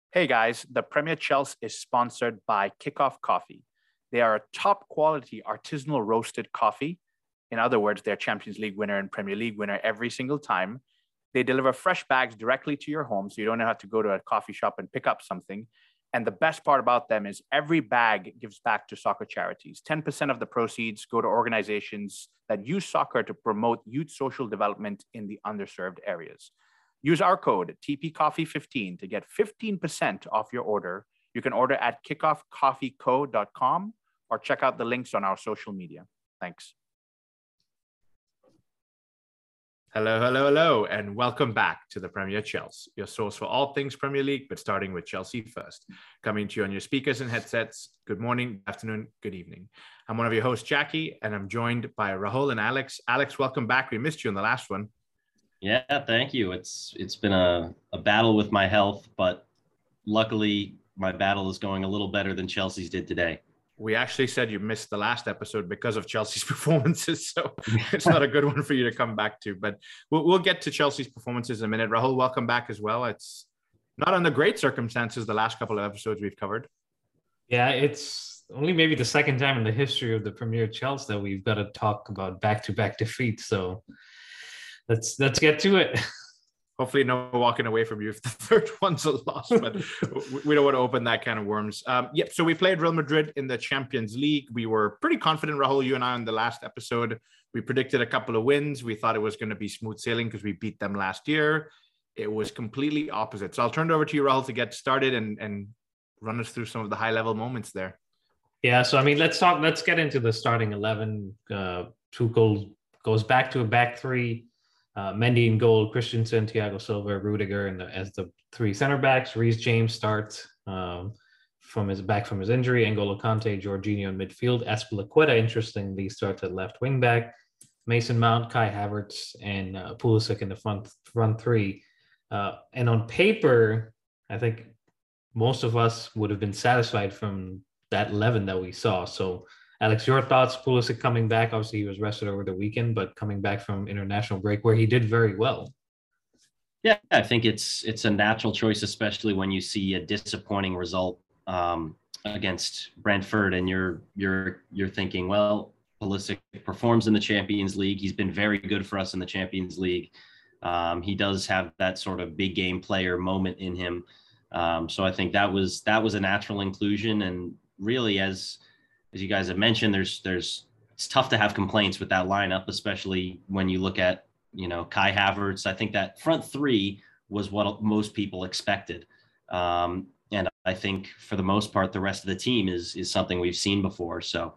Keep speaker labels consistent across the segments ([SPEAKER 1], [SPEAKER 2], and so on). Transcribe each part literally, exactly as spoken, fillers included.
[SPEAKER 1] Hey guys, the Premier Chelsea is sponsored by Kickoff Coffee. They are a top quality artisanal roasted coffee. In other words, they're Champions League winner and Premier League winner every single time. They deliver fresh bags directly to your home, so you don't have to go to a coffee shop and pick up something. And the best part about them is every bag gives back to soccer charities. ten percent of the proceeds go to organizations that use soccer to promote youth social development in the underserved areas. Use our code T P Coffee fifteen to get fifteen percent off your order. You can order at kickoff coffee co dot com or check out the links on our social media. Thanks. Hello, hello, hello, and welcome back to the Premier Chelsea, your source for all things Premier League, but starting with Chelsea first. Coming to you on your speakers and headsets. Good morning, good afternoon, good evening. I'm one of your hosts, Jackie, and I'm joined by Rahul and Alex. Alex, welcome back. We missed you in the last one.
[SPEAKER 2] Yeah, thank you. It's it's been a, a battle with my health, but luckily my battle is going a little better than Chelsea's did today.
[SPEAKER 1] We actually said you missed the last episode because of Chelsea's performances, so it's not a good one for you to come back to. But we'll, we'll get to Chelsea's performances in a minute. Rahul, welcome back as well. It's not under great circumstances the last couple of episodes we've covered.
[SPEAKER 3] Yeah, it's only maybe the second time in the history of the Premier Chelsea that we've got to talk about back-to-back defeats. So let's let's get to it.
[SPEAKER 1] Hopefully no walking away from you if the third one's a loss, but we don't want to open that kind of worms. Um, yep, so we played Real Madrid in the Champions League. We were pretty confident, Rahul, you and I, on the last episode. We predicted a couple of wins. We thought it was going to be smooth sailing because we beat them last year. It was completely opposite. So I'll turn it over to you, Rahul, to get started and, and run us through some of the high-level moments there.
[SPEAKER 3] Yeah, so I mean, let's talk. Let's get into the starting eleven. Uh, Tuchel goes back to a back three. Uh, Mendy in goal, Christensen, Thiago Silva, Rudiger, and as the three center backs. Reece James starts um, from his back from his injury. N'Golo Kante, Jorginho in midfield. Azpilicueta, interestingly, starts at left wing back. Mason Mount, Kai Havertz, and uh, Pulisic in the front front three. Uh, and on paper, I think most of us would have been satisfied from that eleven that we saw. So, Alex, your thoughts? Pulisic coming back. Obviously, he was rested over the weekend, but coming back from international break where he did very well.
[SPEAKER 2] Yeah, I think it's it's a natural choice, especially when you see a disappointing result um, against Brentford, and you're you're you're thinking, well, Pulisic performs in the Champions League. He's been very good for us in the Champions League. Um, he does have that sort of big game player moment in him. Um, so I think that was that was a natural inclusion, and really as As you guys have mentioned, there's there's it's tough to have complaints with that lineup, especially when you look at, you know, Kai Havertz. I think that front three was what most people expected. Um, and I think for the most part, the rest of the team is is something we've seen before. So.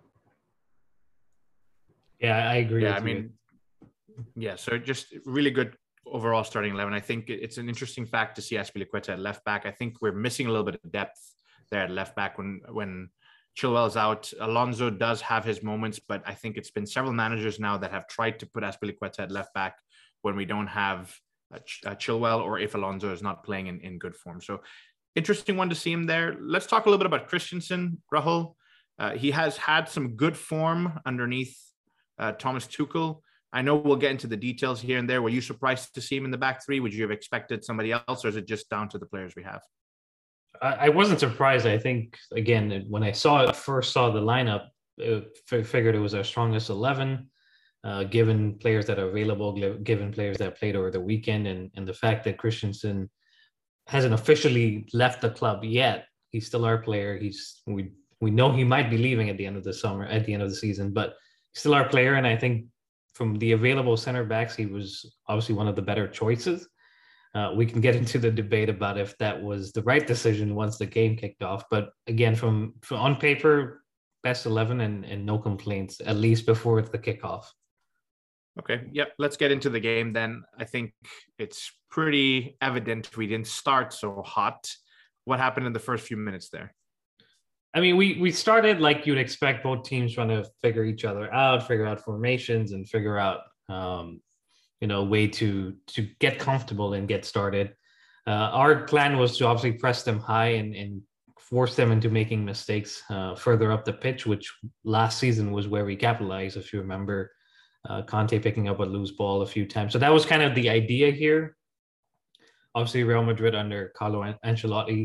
[SPEAKER 3] Yeah, I agree.
[SPEAKER 1] Yeah, I mean, you. yeah, so just really good overall starting eleven. I think it's an interesting fact to see Azpilicueta at left back. I think we're missing a little bit of depth there at left back when when Chilwell's out. Alonso does have his moments, but I think it's been several managers now that have tried to put Azpilicueta at left back when we don't have a Ch- a Chilwell or if Alonso is not playing in, in good form. So interesting one to see him there. Let's talk a little bit about Christensen, Rahul. Uh, he has had some good form underneath uh, Thomas Tuchel. I know we'll get into the details here and there. Were you surprised to see him in the back three? Would you have expected somebody else, or is it just down to the players we have?
[SPEAKER 3] I wasn't surprised. I think, again, when I saw it, first saw the lineup, it, figured it was our strongest eleven, uh, given players that are available, given players that played over the weekend, and, and the fact that Christensen hasn't officially left the club yet. He's still our player. He's we we know he might be leaving at the end of the summer, at the end of the season, but he's still our player. And I think from the available center backs, he was obviously one of the better choices. Uh, we can get into the debate about if that was the right decision once the game kicked off. But again, from, from on paper, best eleven and, and no complaints, at least before the kickoff.
[SPEAKER 1] Okay. Yep. Let's get into the game then. I think it's pretty evident we didn't start so hot. What happened in the first few minutes there?
[SPEAKER 3] I mean, we we started like you'd expect, both teams trying to figure each other out, figure out formations and figure out, um, you know, way to to get comfortable and get started. Uh, our plan was to obviously press them high and, and force them into making mistakes uh, further up the pitch, which last season was where we capitalized, if you remember, uh, Conte picking up a loose ball a few times. So that was kind of the idea here. Obviously, Real Madrid under Carlo Ancelotti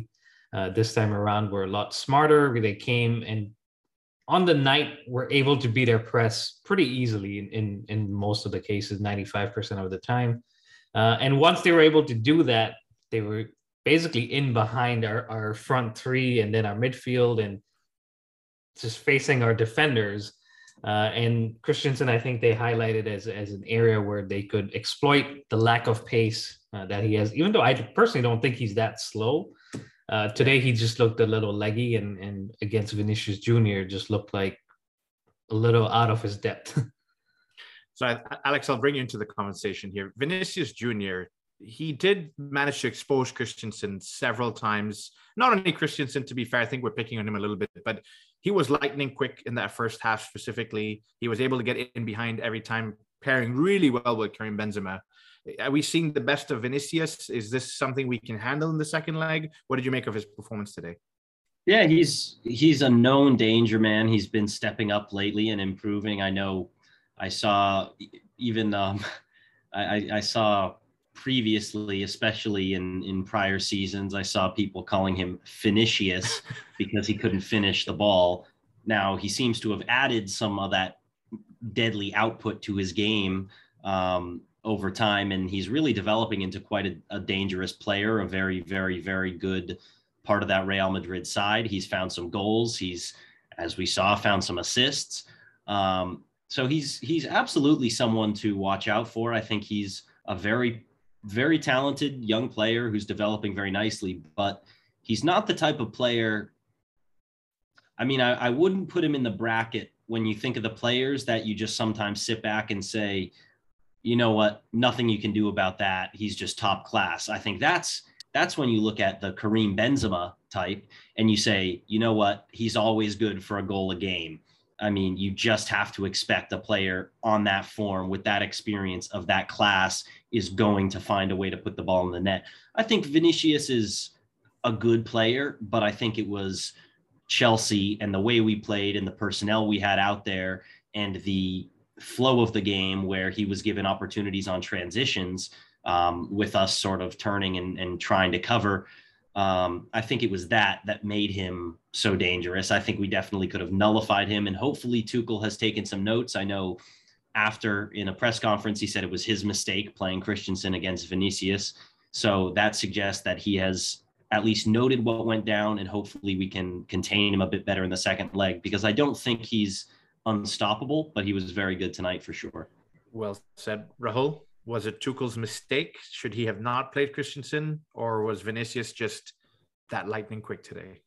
[SPEAKER 3] uh, this time around were a lot smarter. They came and on the night were able to beat their press pretty easily in, in, in most of the cases, ninety-five percent of the time. Uh, and once they were able to do that, they were basically in behind our, our front three and then our midfield and just facing our defenders. Uh, and Christensen, I think they highlighted as, as an area where they could exploit the lack of pace uh, that he has, even though I personally don't think he's that slow. Uh, today, he just looked a little leggy, and, and against Vinicius Junior just looked like a little out of his depth.
[SPEAKER 1] So, I, Alex, I'll bring you into the conversation here. Vinicius Junior, he did manage to expose Christensen several times. Not only Christensen, to be fair, I think we're picking on him a little bit, but he was lightning quick in that first half specifically. He was able to get in behind every time, pairing really well with Karim Benzema. Are we seeing the best of Vinicius? Is this something we can handle in the second leg? What did you make of his performance today?
[SPEAKER 2] Yeah, he's he's a known danger man. He's been stepping up lately and improving. I know I saw even um, I, I saw previously, especially in, in prior seasons, I saw people calling him Finicius because he couldn't finish the ball. Now he seems to have added some of that deadly output to his game um, over time, and he's really developing into quite a, a dangerous player, a very, very, very good part of that Real Madrid side. He's found some goals. He's, as we saw, found some assists. Um, so he's he's absolutely someone to watch out for. I think he's a very, very talented young player who's developing very nicely, but he's not the type of player. I mean, I, I wouldn't put him in the bracket when you think of the players that you just sometimes sit back and say, you know what, nothing you can do about that. He's just top class. I think that's that's when you look at the Karim Benzema type and you say, you know what, he's always good for a goal a game. I mean, you just have to expect a player on that form with that experience of that class is going to find a way to put the ball in the net. I think Vinicius is a good player, but I think it was Chelsea and the way we played and the personnel we had out there and the flow of the game where he was given opportunities on transitions um, with us sort of turning and, and trying to cover. Um, I think it was that that made him so dangerous. I think we definitely could have nullified him, and hopefully Tuchel has taken some notes. I know after in a press conference, he said it was his mistake playing Christensen against Vinicius. So that suggests that he has at least noted what went down, and hopefully we can contain him a bit better in the second leg, because I don't think he's unstoppable, but he was very good tonight for sure.
[SPEAKER 1] Well said. Rahul, was it Tuchel's mistake? Should he have not played Christensen, or was Vinicius just that lightning quick today?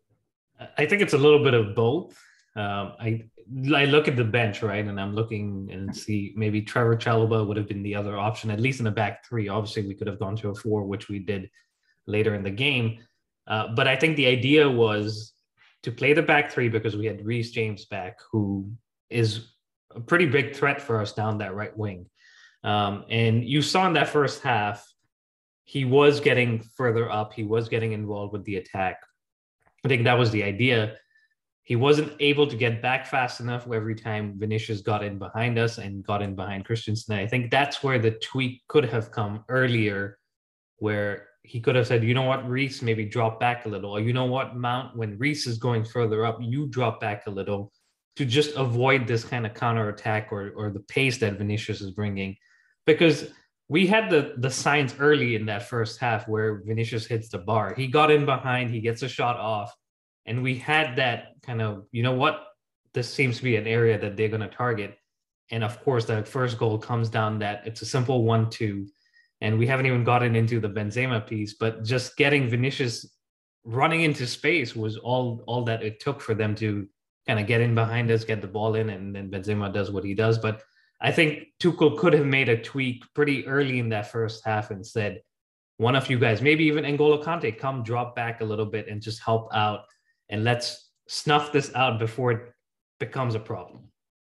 [SPEAKER 3] I think it's a little bit of both. Um, I I look at the bench, right, and I'm looking and see maybe Trevor Chalobah would have been the other option, at least in the back three. Obviously, we could have gone to a four, which we did later in the game. Uh, but I think the idea was to play the back three because we had Reece James back, who is a pretty big threat for us down that right wing. Um, and you saw in that first half, he was getting further up. He was getting involved with the attack. I think that was the idea. He wasn't able to get back fast enough every time Vinicius got in behind us and got in behind Christensen. I think that's where the tweak could have come earlier, where he could have said, you know what, Reece, maybe drop back a little. Or you know what, Mount, when Reece is going further up, you drop back a little to just avoid this kind of counterattack or, or the pace that Vinicius is bringing. Because we had the, the signs early in that first half where Vinicius hits the bar. He got in behind, he gets a shot off. And we had that kind of, you know what, this seems to be an area that they're going to target. And of course, that first goal comes down that it's a simple one two. And we haven't even gotten into the Benzema piece, but just getting Vinicius running into space was all, all that it took for them to kind of get in behind us, get the ball in, and then Benzema does what he does. But I think Tuchel could have made a tweak pretty early in that first half and said, one of you guys, maybe even N'Golo Kante, come drop back a little bit and just help out. And let's snuff this out before it becomes a problem.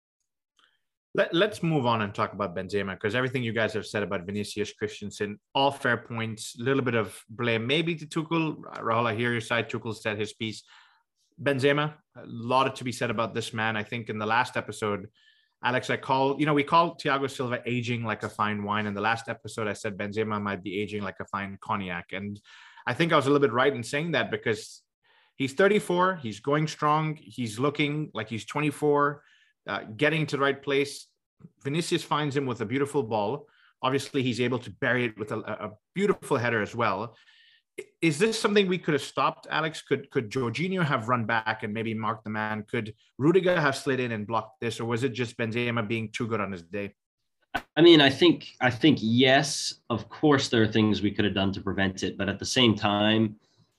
[SPEAKER 1] Let, let's move on and talk about Benzema, because everything you guys have said about Vinicius, Christensen, all fair points, a little bit of blame maybe to Tuchel. Rahul, I hear your side. Tuchel said his piece. Benzema, a lot to be said about this man. I think in the last episode, Alex, I call, you know, we call Thiago Silva aging like a fine wine. In the last episode, I said Benzema might be aging like a fine cognac. And I think I was a little bit right in saying that because he's thirty-four, he's going strong, he's looking like he's twenty-four, uh, getting to the right place. Vinicius finds him with a beautiful ball. Obviously, he's able to bury it with a, a beautiful header as well. Is this something we could have stopped, Alex? Could could Jorginho have run back and maybe marked the man? Could Rudiger have slid in and blocked this? Or was it just Benzema being too good on his day?
[SPEAKER 2] I mean, I think, I think, yes, of course, there are things we could have done to prevent it. But at the same time,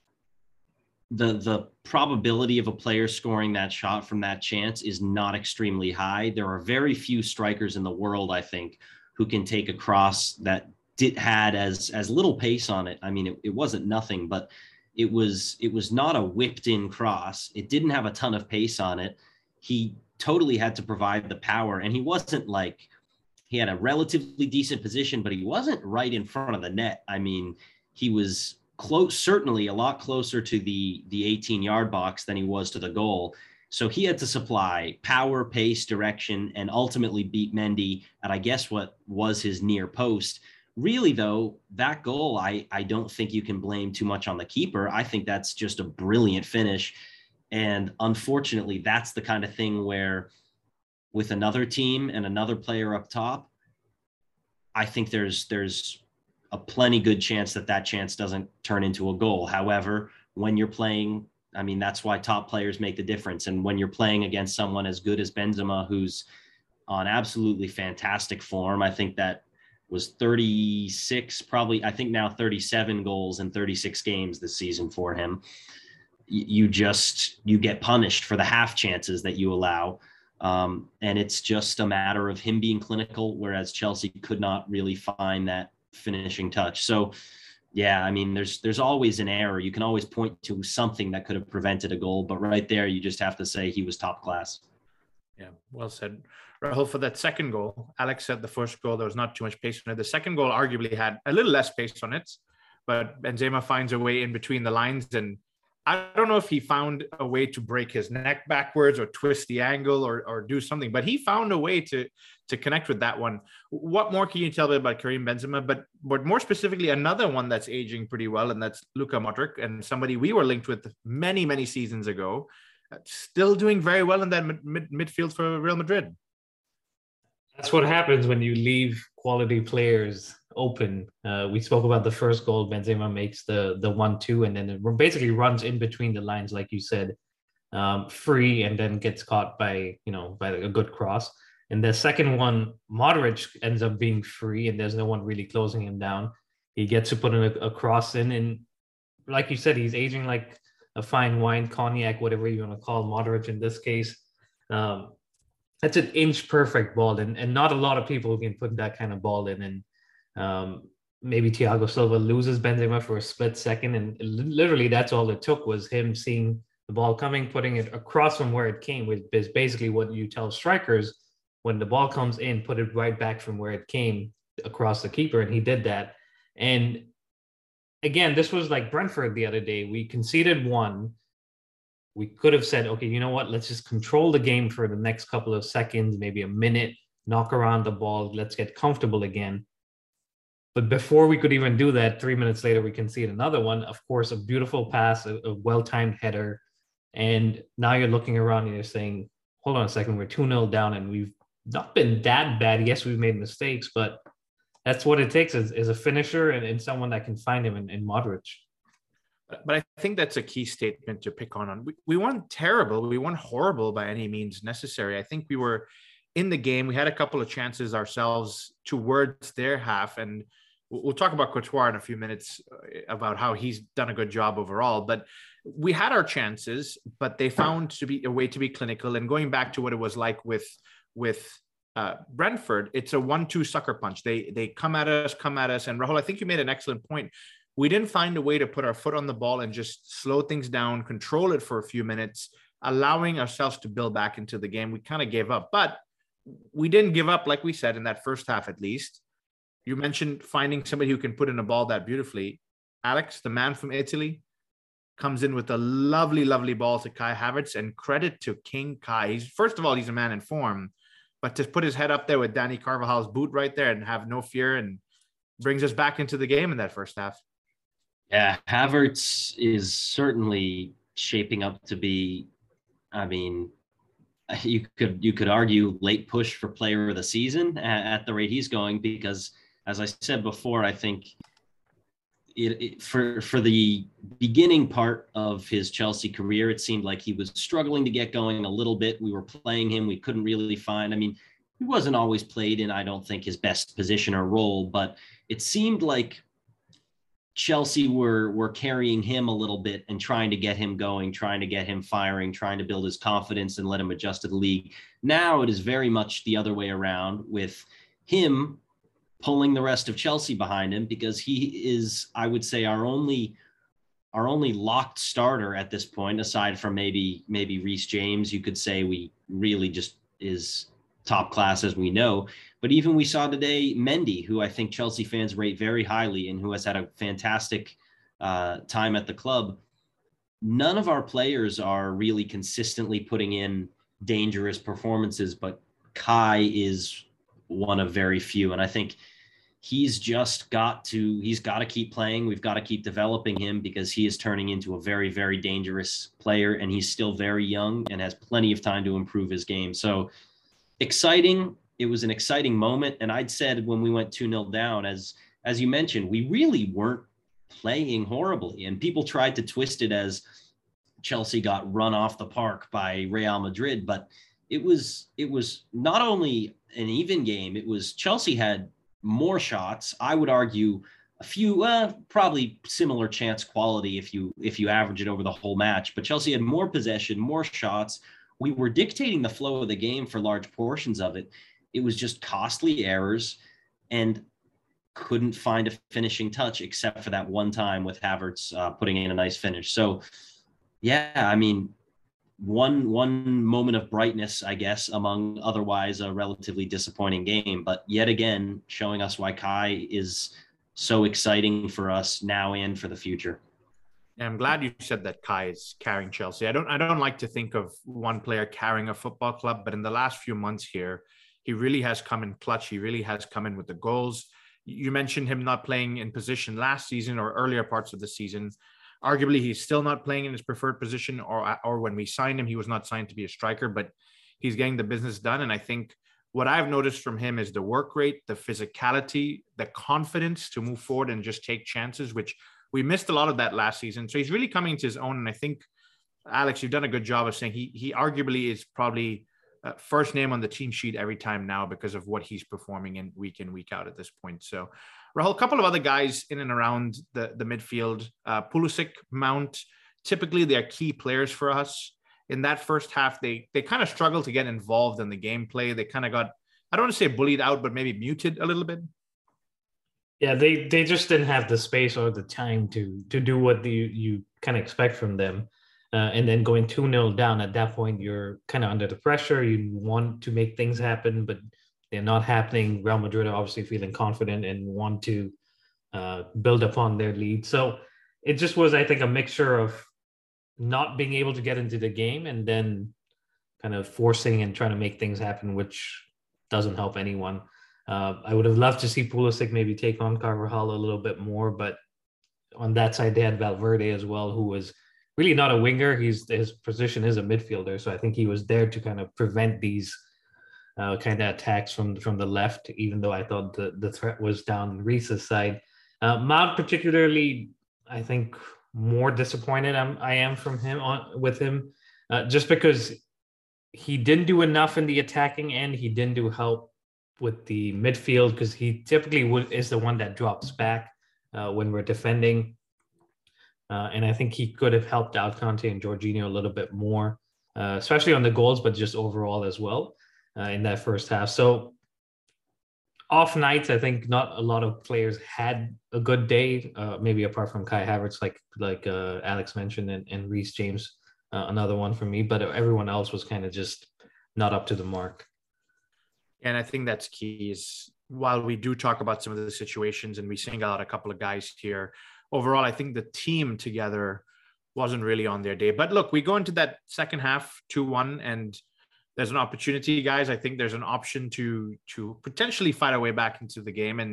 [SPEAKER 2] the the probability of a player scoring that shot from that chance is not extremely high. There are very few strikers in the world, I think, who can take a cross that did had as as little pace on it. I mean, it, it wasn't nothing, but it was it was not a whipped in cross. It didn't have a ton of pace on it. He totally had to provide the power, and he wasn't like, he had a relatively decent position, but he wasn't right in front of the net. I mean, he was close, certainly a lot closer to the the eighteen yard box than he was to the goal. So he had to supply power, pace, direction, and ultimately beat Mendy at, I guess, what was his near post. Really, though, that goal, I, I don't think you can blame too much on the keeper. I think that's just a brilliant finish. And unfortunately, that's the kind of thing where with another team and another player up top, I think there's there's a plenty good chance that that chance doesn't turn into a goal. However, when you're playing, I mean, that's why top players make the difference. And when you're playing against someone as good as Benzema, who's on absolutely fantastic form, I think that was thirty-six, probably, I think now thirty-seven goals in thirty-six games this season for him. You just, you get punished for the half chances that you allow. Um, and it's just a matter of him being clinical, whereas Chelsea could not really find that finishing touch. So, yeah, I mean, there's there's always an error. You can always point to something that could have prevented a goal, but right there, you just have to say he was top class.
[SPEAKER 1] Yeah, well said. Rahul, for that second goal, Alex said the first goal, there was not too much pace on it. The second goal arguably had a little less pace on it, but Benzema finds a way in between the lines. And I don't know if he found a way to break his neck backwards or twist the angle or, or do something, but he found a way to, to connect with that one. What more can you tell me about Karim Benzema? But, but more specifically, another one that's aging pretty well, and that's Luka Modric, and somebody we were linked with many, many seasons ago, still doing very well in that mid, mid, midfield for Real Madrid.
[SPEAKER 3] That's what happens when you leave quality players open. Uh, we spoke about the first goal. Benzema makes the the one two, and then it basically runs in between the lines, like you said, um, free, and then gets caught by you know by a good cross. And the second one, Modric ends up being free, and there's no one really closing him down. He gets to put in a, a cross in, and like you said, he's aging like a fine wine, cognac, whatever you want to call Modric in this case. Um, That's an inch perfect ball, and, and not a lot of people can put that kind of ball in. And um, maybe Thiago Silva loses Benzema for a split second, and literally that's all it took was him seeing the ball coming, putting it across from where it came, which is basically what you tell strikers when the ball comes in, put it right back from where it came across the keeper, and he did that. And again, this was like Brentford the other day. We conceded one. We could have said, okay, you know what? Let's just control the game for the next couple of seconds, maybe a minute, knock around the ball. Let's get comfortable again. But before we could even do that, three minutes later, we concede another one. Of course, a beautiful pass, a, a well-timed header. And now you're looking around and you're saying, hold on a second, we're two nil down and we've not been that bad. Yes, we've made mistakes, but that's what it takes is, is a finisher and, and someone that can find him in, in Modric.
[SPEAKER 1] But I think that's a key statement to pick on. on. We, we weren't terrible. We weren't horrible by any means necessary. I think we were in the game. We had a couple of chances ourselves towards their half. And we'll talk about Courtois in a few minutes about how he's done a good job overall. But we had our chances, but they found to be a way to be clinical. And going back to what it was like with, with uh, Brentford, it's a one two sucker punch. They, they come at us, come at us. And Rahul, I think you made an excellent point. We didn't find a way to put our foot on the ball and just slow things down, control it for a few minutes, allowing ourselves to build back into the game. We kind of gave up, but we didn't give up, like we said, in that first half, at least. You mentioned finding somebody who can put in a ball that beautifully. Alex, the man from Italy, comes in with a lovely, lovely ball to Kai Havertz, and credit to King Kai. He's, first of all, he's a man in form, but to put his head up there with Danny Carvajal's boot right there and have no fear, and brings us back into the game in that first half.
[SPEAKER 2] Yeah, Havertz is certainly shaping up to be, I mean, you could you could argue late push for player of the season at, at the rate he's going, because as I said before, I think it, it, for for the beginning part of his Chelsea career, it seemed like he was struggling to get going a little bit. We were playing him, we couldn't really find. I mean, he wasn't always played in, I don't think, his best position or role, but it seemed like Chelsea were were carrying him a little bit and trying to get him going, trying to get him firing, trying to build his confidence and let him adjust to the league. Now it is very much the other way around, with him pulling the rest of Chelsea behind him, because he is, I would say, our only our only locked starter at this point, aside from maybe maybe Reece James. You could say we really just is top class as we know. But even we saw today Mendy, who I think Chelsea fans rate very highly and who has had a fantastic uh, time at the club. None of our players are really consistently putting in dangerous performances, but Kai is one of very few. And I think he's just got to, he's got to keep playing. We've got to keep developing him, because he is turning into a very, very dangerous player, and he's still very young and has plenty of time to improve his game. So exciting. It was an exciting moment. And I'd said when we went two nil down, as, as you mentioned, we really weren't playing horribly, and people tried to twist it as Chelsea got run off the park by Real Madrid. But it was, it was not only an even game, it was Chelsea had more shots. I would argue a few, uh, probably similar chance quality if you if you average it over the whole match. But Chelsea had more possession, more shots. We were dictating the flow of the game for large portions of it. It was just costly errors, and couldn't find a finishing touch except for that one time with Havertz uh, putting in a nice finish. So, yeah, I mean, one one moment of brightness, I guess, among otherwise a relatively disappointing game, but yet again showing us why Kai is so exciting for us now and for the future.
[SPEAKER 1] Yeah, I'm glad you said that Kai is carrying Chelsea. I don't I don't like to think of one player carrying a football club, but in the last few months here, he really has come in clutch. He really has come in with the goals. You mentioned him not playing in position last season or earlier parts of the season. Arguably, he's still not playing in his preferred position, or, or when we signed him, he was not signed to be a striker, but he's getting the business done. And I think what I've noticed from him is the work rate, the physicality, the confidence to move forward and just take chances, which we missed a lot of that last season. So he's really coming to his own. And I think, Alex, you've done a good job of saying he he arguably is probably uh, first name on the team sheet every time now because of what he's performing in week in, week out at this point. So Rahul, a couple of other guys in and around the, the midfield, uh, Pulisic, Mount, typically they're key players for us. In that first half, they they kind of struggled to get involved in the gameplay. They kind of got, I don't want to say bullied out, but maybe muted a little bit.
[SPEAKER 3] Yeah, they they just didn't have the space or the time to to do what you, you kind of expect from them. Uh, and then going two nil down, at that point, you're kind of under the pressure. You want to make things happen, but they're not happening. Real Madrid are obviously feeling confident and want to uh, build upon their lead. So it just was, I think, a mixture of not being able to get into the game and then kind of forcing and trying to make things happen, which doesn't help anyone. Uh, I would have loved to see Pulisic maybe take on Carvajal a little bit more, but on that side, they had Valverde as well, who was really not a winger. He's his position is a midfielder. So I think he was there to kind of prevent these uh, kind of attacks from, from the left, even though I thought the, the threat was down Reese's side. Uh, Mount particularly, I think, more disappointed I'm, I am from him on with him, uh, just because he didn't do enough in the attacking end. He didn't do help with the midfield, because he typically would, is the one that drops back uh, when we're defending. Uh, and I think he could have helped out Conte and Jorginho a little bit more, uh, especially on the goals, but just overall as well uh, in that first half. So off nights, I think not a lot of players had a good day, uh, maybe apart from Kai Havertz, like like uh, Alex mentioned, and, and Reece James, uh, another one for me. But everyone else was kind of just not up to the mark.
[SPEAKER 1] And I think that's key is while we do talk about some of the situations and we single out a couple of guys here, overall, I think the team together wasn't really on their day. But look, we go into that second half two one, and there's an opportunity, guys. I think there's an option to to potentially fight our way back into the game. And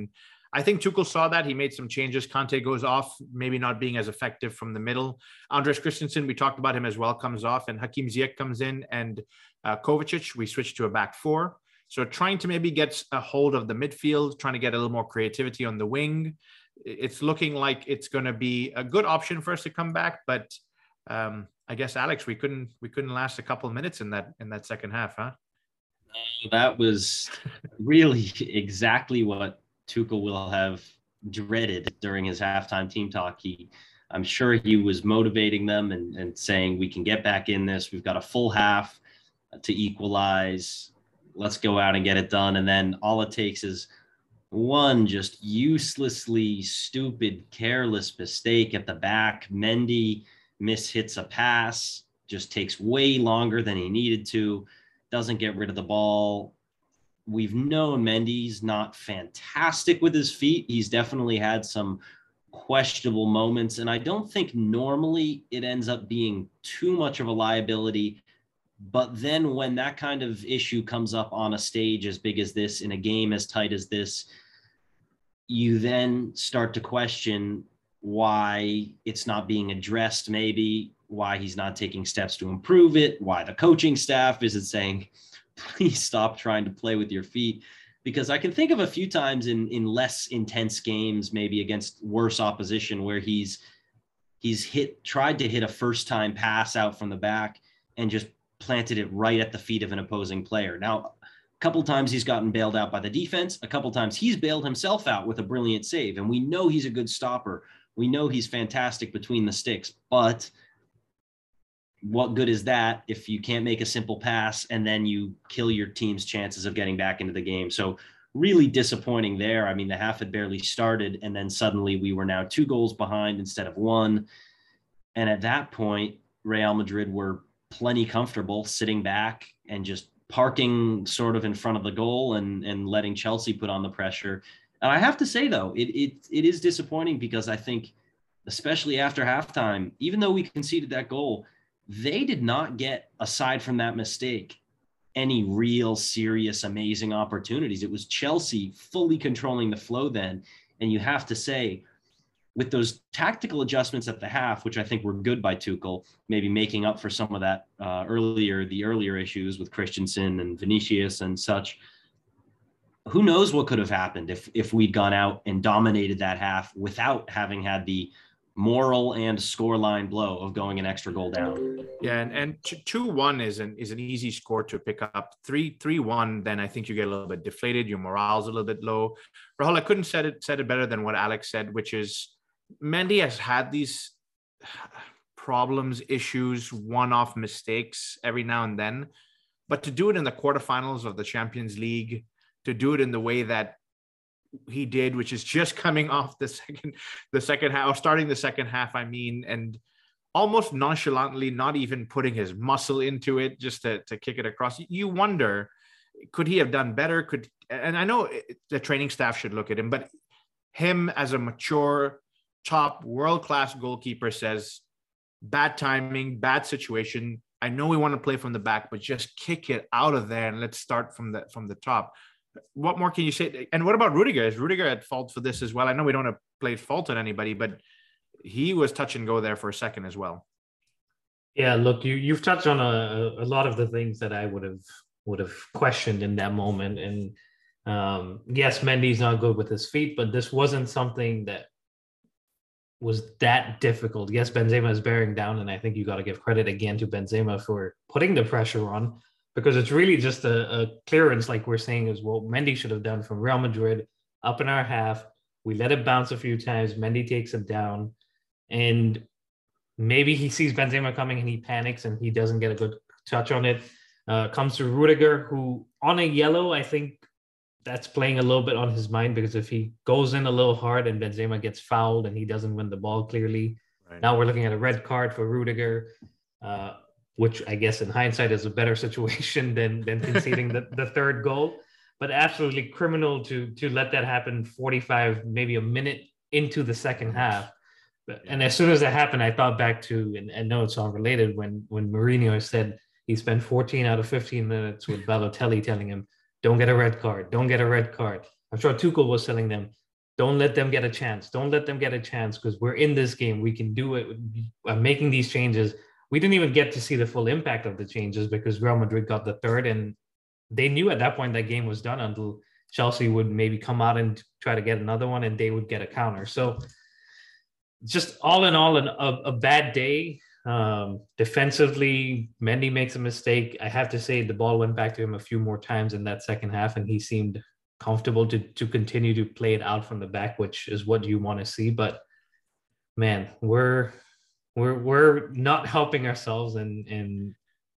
[SPEAKER 1] I think Tuchel saw that. He made some changes. Kante goes off, maybe not being as effective from the middle. Andres Christensen, we talked about him as well, comes off, and Hakim Ziyech comes in, and uh, Kovacic, we switched to a back four. So trying to maybe get a hold of the midfield, trying to get a little more creativity on the wing. It's looking like it's going to be a good option for us to come back, but um, I guess, Alex, we couldn't we couldn't last a couple of minutes in that in that second half, huh?
[SPEAKER 2] That was really exactly what Tuchel will have dreaded during his halftime team talk. He, I'm sure he was motivating them and, and saying, we can get back in this. We've got a full half to equalize. Let's go out and get it done. And then all it takes is one just uselessly stupid, careless mistake at the back. Mendy mishits a pass, just takes way longer than he needed to, doesn't get rid of the ball. We've known Mendy's not fantastic with his feet. He's definitely had some questionable moments, and I don't think normally it ends up being too much of a liability. But then when that kind of issue comes up on a stage as big as this, in a game as tight as this, you then start to question why it's not being addressed, maybe why he's not taking steps to improve it, why the coaching staff isn't saying, please stop trying to play with your feet. Because I can think of a few times in, in less intense games, maybe against worse opposition, where he's he's hit tried to hit a first time pass out from the back and just planted it right at the feet of an opposing player. Now, a couple times he's gotten bailed out by the defense. A couple times he's bailed himself out with a brilliant save. And we know he's a good stopper. We know he's fantastic between the sticks. But what good is that if you can't make a simple pass and then you kill your team's chances of getting back into the game? So really disappointing there. I mean, the half had barely started, and then suddenly we were now two goals behind instead of one. And at that point, Real Madrid were plenty comfortable sitting back and just parking sort of in front of the goal and, and letting Chelsea put on the pressure. And I have to say, though, it, it it is disappointing because I think, especially after halftime, even though we conceded that goal, they did not get, aside from that mistake, any real serious, amazing opportunities. It was Chelsea fully controlling the flow then. And you have to say, with those tactical adjustments at the half, which I think were good by Tuchel, maybe making up for some of that uh, earlier, the earlier issues with Christensen and Vinicius and such, who knows what could have happened if if we'd gone out and dominated that half without having had the moral and scoreline blow of going an extra goal down.
[SPEAKER 1] Yeah, and, and two one is an is an easy score to pick up. Three three one, then I think you get a little bit deflated. Your morale's a little bit low. Rahul, I couldn't said it said it better than what Alex said, which is Mendy has had these problems, issues, one-off mistakes every now and then, but to do it in the quarterfinals of the Champions League, to do it in the way that he did, which is just coming off the second, the second half, or starting the second half, I mean, and almost nonchalantly, not even putting his muscle into it, just to, to kick it across. You wonder, could he have done better? Could, and I know the training staff should look at him, but him as a mature, top, world-class goalkeeper says, bad timing, bad situation. I know we want to play from the back, but just kick it out of there and let's start from the from the top. What more can you say? And what about Rudiger? Is Rudiger at fault for this as well? I know we don't have played fault on anybody, but he was touch and go there for a second as well.
[SPEAKER 3] Yeah, look, you you've touched on a, a lot of the things that I would have would have questioned in that moment. And um, yes, Mendy's not good with his feet, but this wasn't something that was that difficult. Yes, Benzema is bearing down, and I think you got to give credit again to Benzema for putting the pressure on, because it's really just a, a clearance, like we're saying, is what Mendy should have done from Real Madrid up in our half. We let it bounce a few times. Mendy takes it down, and maybe he sees Benzema coming and he panics and he doesn't get a good touch on it. Uh, comes to Rudiger, who on a yellow, I think that's playing a little bit on his mind, because if he goes in a little hard and Benzema gets fouled and he doesn't win the ball clearly, right. Now we're looking at a red card for Rudiger, uh, which I guess in hindsight is a better situation than than conceding the, the third goal. But absolutely criminal to to let that happen forty-five, maybe a minute into the second half. And as soon as that happened, I thought back to, and I know it's all related, when when Mourinho said he spent fourteen out of fifteen minutes with Balotelli telling him, don't get a red card, don't get a red card. I'm sure Tuchel was telling them, don't let them get a chance. Don't let them get a chance because we're in this game. We can do it. I'm making these changes. We didn't even get to see the full impact of the changes because Real Madrid got the third, and they knew at that point that game was done until Chelsea would maybe come out and try to get another one, and they would get a counter. So just all in all, an, a, a bad day. Um, defensively, Mendy makes a mistake. I have to say the ball went back to him a few more times in that second half, and he seemed comfortable to to continue to play it out from the back, which is what you want to see. But man, we're we're we're not helping ourselves, and and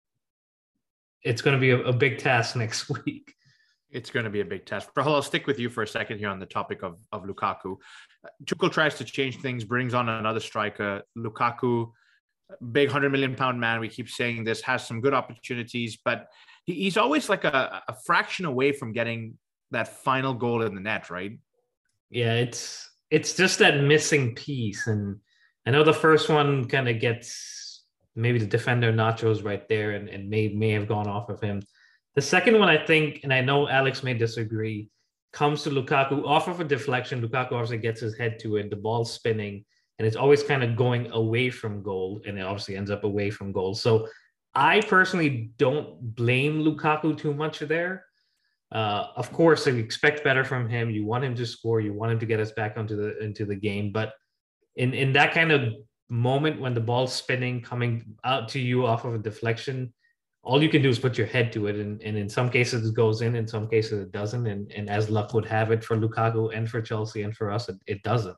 [SPEAKER 3] it's going to be a, a big task next week.
[SPEAKER 1] It's going to be a big test. Rahul, I'll stick with you for a second here on the topic of, of Lukaku. Tuchel tries to change things, brings on another striker. Lukaku, big one hundred million pound man, we keep saying this, has some good opportunities, but he, he's always like a, a fraction away from getting that final goal in the net, right?
[SPEAKER 3] Yeah, it's it's just that missing piece. And I know the first one kind of gets maybe the defender Nacho's right there and, and may may have gone off of him. The second one, I think, and I know Alex may disagree, comes to Lukaku off of a deflection. Lukaku obviously gets his head to it, the ball's spinning, and it's always kind of going away from goal, and it obviously ends up away from goal. So I personally don't blame Lukaku too much there. Uh, of course, I expect better from him. You want him to score. You want him to get us back onto the into the game. But in, in that kind of moment when the ball's spinning, coming out to you off of a deflection, all you can do is put your head to it. And, and in some cases it goes in, in some cases it doesn't. And, and as luck would have it for Lukaku and for Chelsea and for us, it, it doesn't.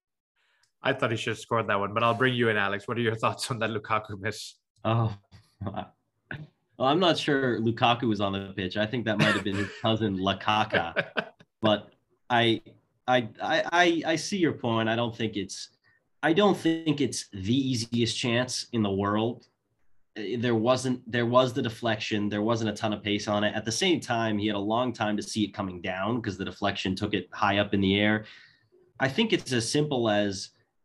[SPEAKER 1] I thought he should have scored that one, but I'll bring you in, Alex. What are your thoughts on that Lukaku miss?
[SPEAKER 2] Oh, well, I'm not sure Lukaku was on the pitch. I think that might have been his cousin Lakaka. But I, I, I, I see your point. I don't think it's, I don't think it's the easiest chance in the world. There wasn't, there was the deflection. There wasn't a ton of pace on it. At the same time, he had a long time to see it coming down because the deflection took it high up in the air. I think it's as simple as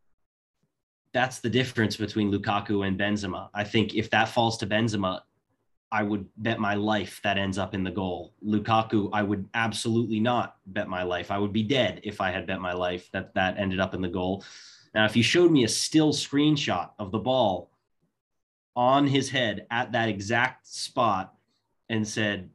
[SPEAKER 2] that's the difference between Lukaku and Benzema. I think if that falls to Benzema, I would bet my life that ends up in the goal. Lukaku, I would absolutely not bet my life. I would be dead if I had bet my life that that ended up in the goal. Now, if you showed me a still screenshot of the ball on his head at that exact spot and said,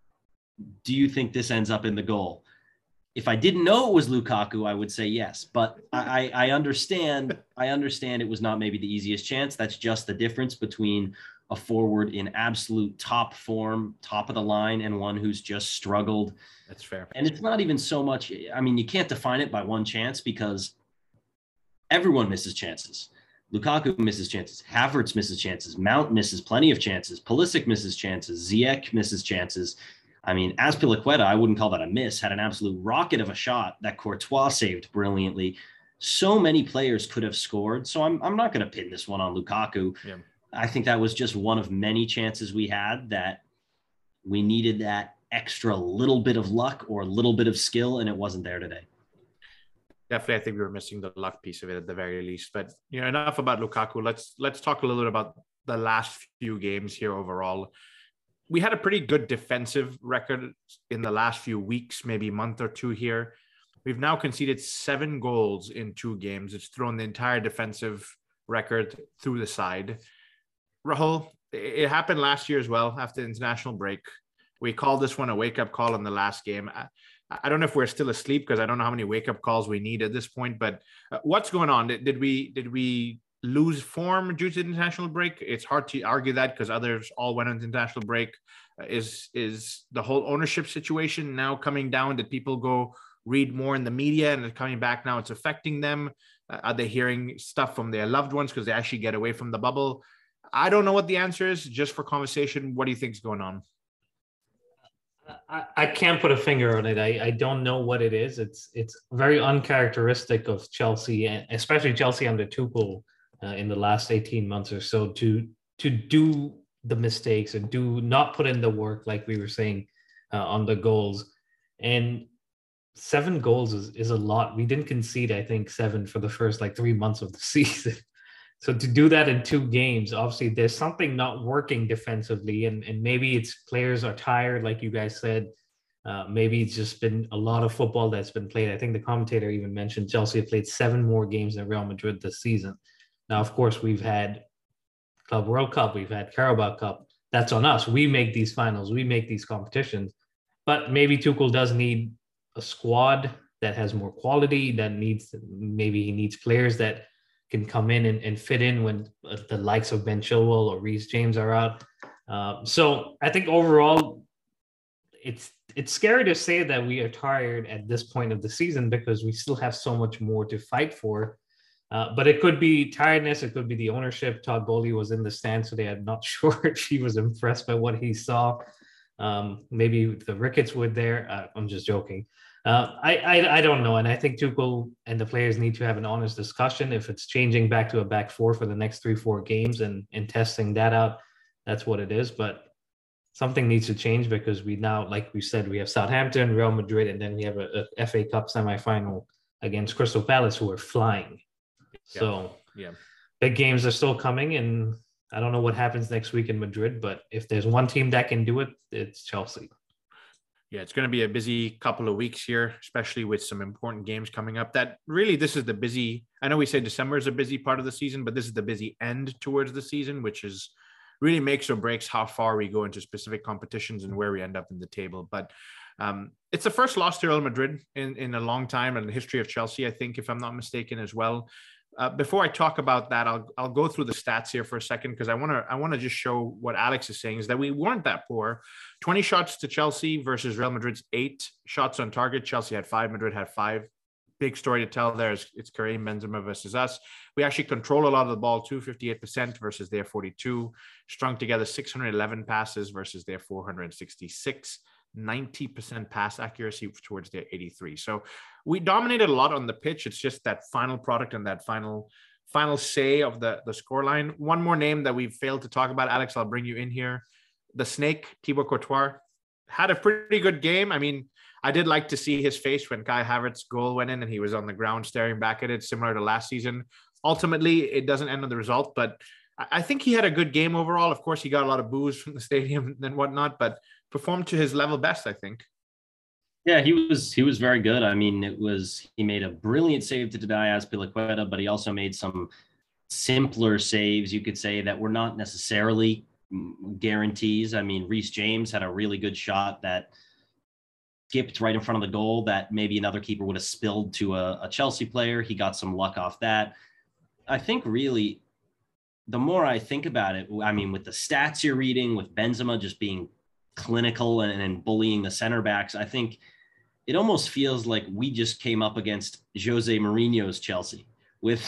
[SPEAKER 2] do you think this ends up in the goal? If I didn't know it was Lukaku, I would say yes. But I, I understand, I understand it was not maybe the easiest chance. That's just the difference between a forward in absolute top form, top of the line, and one who's just struggled.
[SPEAKER 1] That's fair.
[SPEAKER 2] And it's not even so much, I mean, you can't define it by one chance because everyone misses chances. Lukaku misses chances. Havertz misses chances. Mount misses plenty of chances. Pulisic misses chances. Ziyech misses chances. I mean, Azpilicueta, I wouldn't call that a miss, had an absolute rocket of a shot that Courtois saved brilliantly. So many players could have scored. So I'm I'm not going to pin this one on Lukaku. Yeah. I think that was just one of many chances we had that we needed that extra little bit of luck or a little bit of skill, and it wasn't there today.
[SPEAKER 1] Definitely, I think we were missing the luck piece of it at the very least. But you know, enough about Lukaku. Let's let's talk a little bit about the last few games here overall. We had a pretty good defensive record in the last few weeks, maybe month or two here. We've now conceded seven goals in two games. It's thrown the entire defensive record through the side. Rahul, it happened last year as well after the international break. We called this one a wake-up call in the last game. I, I don't know if we're still asleep because I don't know how many wake-up calls we need at this point, but what's going on? Did, did we did we lose form due to the international break? It's hard to argue that because others all went on the international break. Uh, is is the whole ownership situation now coming down? Did people go read more in the media and it's coming back now? It's affecting them. Uh, are they hearing stuff from their loved ones because they actually get away from the bubble? I don't know what the answer is. Just for conversation, what do you think is going on?
[SPEAKER 3] I, I can't put a finger on it. I, I don't know what it is. It's it's very uncharacteristic of Chelsea, especially Chelsea under Tuchel uh, in the last eighteen months or so, to to do the mistakes and do not put in the work, like we were saying uh, on the goals. And seven goals is, is a lot. We didn't concede, I think, seven for the first like three months of the season. So to do that in two games, obviously there's something not working defensively, and, and maybe it's players are tired, like you guys said. Uh, maybe it's just been a lot of football that's been played. I think the commentator even mentioned Chelsea have played seven more games than Real Madrid this season. Now, of course, we've had Club World Cup, we've had Carabao Cup. That's on us. We make these finals, we make these competitions. But maybe Tuchel does need a squad that has more quality, that needs, maybe he needs players that can come in and, and fit in when the likes of Ben Chilwell or Reece James are out. Uh, so I think overall, it's it's scary to say that we are tired at this point of the season because we still have so much more to fight for. Uh, but it could be tiredness. It could be the ownership. Todd Bowley was in the stands today. I'm not sure if he was impressed by what he saw. Um, maybe the Ricketts were there. Uh, I'm just joking. Uh, I, I I don't know. And I think Tuchel and the players need to have an honest discussion. If it's changing back to a back four for the next three, four games and, and testing that out, that's what it is. But something needs to change because we now, like we said, we have Southampton, Real Madrid, and then we have a, a F A Cup semifinal against Crystal Palace, who are flying. So
[SPEAKER 1] yeah. yeah,
[SPEAKER 3] big games are still coming, and I don't know what happens next week in Madrid, but if there's one team that can do it, it's Chelsea.
[SPEAKER 1] Yeah, it's going to be a busy couple of weeks here, especially with some important games coming up. That really, this is the busy, I know we say December is a busy part of the season, but this is the busy end towards the season, which is really makes or breaks how far we go into specific competitions and where we end up in the table. But um, it's the first loss to Real Madrid in, in a long time in the history of Chelsea, I think, if I'm not mistaken as well. Uh, before I talk about that, I'll I'll go through the stats here for a second because I want to I want to just show what Alex is saying is that we weren't that poor. twenty shots to Chelsea versus Real Madrid's eight shots on target. Chelsea had five, Madrid had five. Big story to tell there is it's Karim Benzema versus us. We actually control a lot of the ball too, fifty-eight percent versus their forty-two. Strung together six hundred eleven passes versus their four hundred sixty-six. ninety percent pass accuracy towards their eighty-three. So we dominated a lot on the pitch. It's just that final product and that final final say of the, the scoreline. One more name that we've failed to talk about, Alex, I'll bring you in here. The Snake, Thibaut Courtois, had a pretty good game. I mean, I did like to see his face when Kai Havertz's goal went in and he was on the ground staring back at it, similar to last season. Ultimately, it doesn't end on the result, but I think he had a good game overall. Of course, he got a lot of boos from the stadium and whatnot, but performed to his level best, I think.
[SPEAKER 2] Yeah, he was he was very good. I mean, it was he made a brilliant save to deny Azpilicueta, but he also made some simpler saves, you could say, that were not necessarily guarantees. I mean, Reece James had a really good shot that skipped right in front of the goal that maybe another keeper would have spilled to a, a Chelsea player. He got some luck off that. I think really, the more I think about it, I mean, with the stats you're reading, with Benzema just being clinical and, and bullying the center backs, I think it almost feels like we just came up against Jose Mourinho's Chelsea. With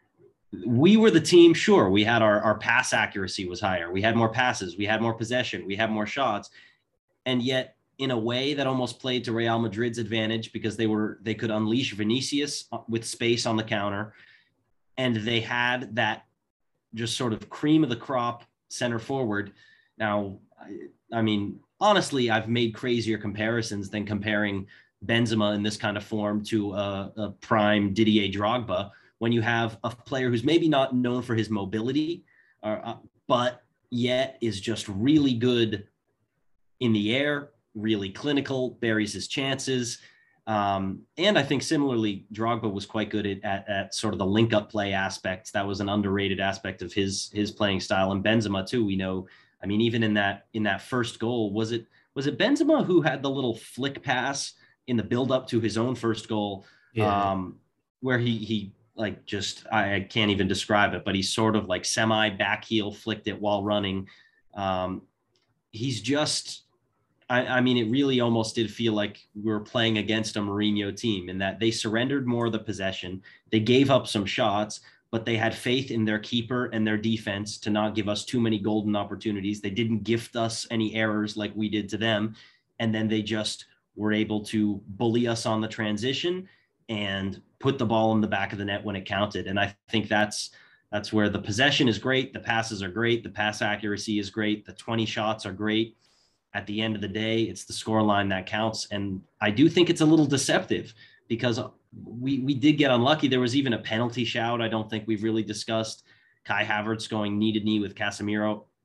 [SPEAKER 2] we were the team, sure, we had our, our pass accuracy was higher. We had more passes, we had more possession, we had more shots. And yet, in a way that almost played to Real Madrid's advantage because they were they could unleash Vinicius with space on the counter. And they had that just sort of cream of the crop center forward. Now, I, I mean, honestly, I've made crazier comparisons than comparing Benzema in this kind of form to a, a prime Didier Drogba, when you have a player who's maybe not known for his mobility, uh, but yet is just really good in the air, really clinical, buries his chances. Um, and I think similarly, Drogba was quite good at, at, at sort of the link up play aspects. That was an underrated aspect of his, his playing style. And Benzema too, we know, I mean, even in that, in that first goal, was it, was it Benzema who had the little flick pass in the build up to his own first goal, yeah. um, where he, he like, just, I, I can't even describe it, but he sort of like semi back heel flicked it while running. Um, he's just, I, I mean, it really almost did feel like we were playing against a Mourinho team in that they surrendered more of the possession. They gave up some shots, but they had faith in their keeper and their defense to not give us too many golden opportunities. They didn't gift us any errors like we did to them. And then they just were able to bully us on the transition and put the ball in the back of the net when it counted. And I think that's, that's where the possession is great. The passes are great. The pass accuracy is great. The twenty shots are great. At the end of the day, it's the scoreline that counts. And I do think it's a little deceptive because we we did get unlucky. There was even a penalty shout I don't think we've really discussed. Kai Havertz going knee to knee with Casemiro.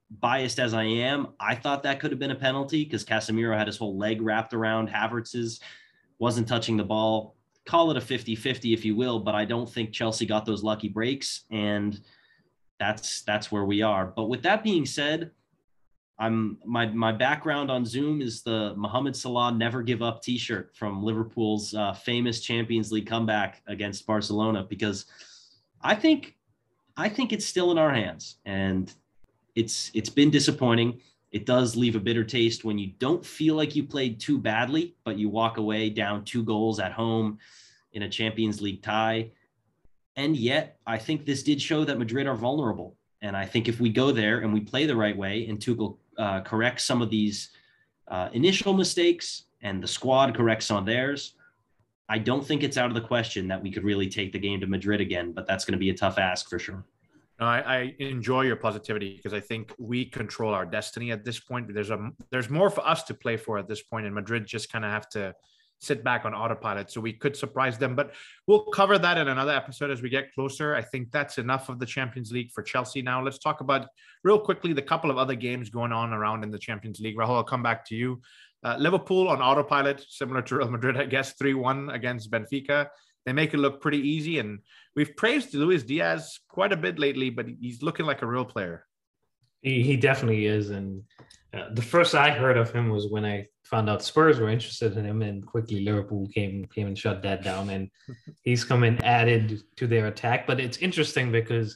[SPEAKER 2] biased as I am, I thought that could have been a penalty because Casemiro had his whole leg wrapped around Havertz's, wasn't touching the ball. Call it a fifty-fifty if you will, but I don't think Chelsea got those lucky breaks, and that's that's where we are. But with that being said, I'm my my background on Zoom is the Mohamed Salah never give up t-shirt from Liverpool's uh, famous Champions League comeback against Barcelona, because I think I think it's still in our hands, and it's it's been disappointing. It does leave a bitter taste when you don't feel like you played too badly, but you walk away down two goals at home in a Champions League tie. And yet, I think this did show that Madrid are vulnerable. And I think if we go there and we play the right way and Tuchel uh, corrects some of these uh, initial mistakes and the squad corrects some of theirs, I don't think it's out of the question that we could really take the game to Madrid again, but that's going to be a tough ask for sure.
[SPEAKER 1] No, I, I enjoy your positivity because I think we control our destiny at this point. There's a there's more for us to play for at this point, and Madrid just kind of have to sit back on autopilot. So we could surprise them, but we'll cover that in another episode as we get closer. I think that's enough of the Champions League for Chelsea now. Let's talk about real quickly the couple of other games going on around in the Champions League. Rahul, I'll come back to you. Uh, Liverpool on autopilot, similar to Real Madrid, I guess, three one against Benfica. They make it look pretty easy, and we've praised Luis Diaz quite a bit lately, but he's looking like a real player.
[SPEAKER 3] He, he definitely is, and uh, the first I heard of him was when I found out Spurs were interested in him, and quickly Liverpool came came and shut that down, and he's come and added to their attack. But it's interesting because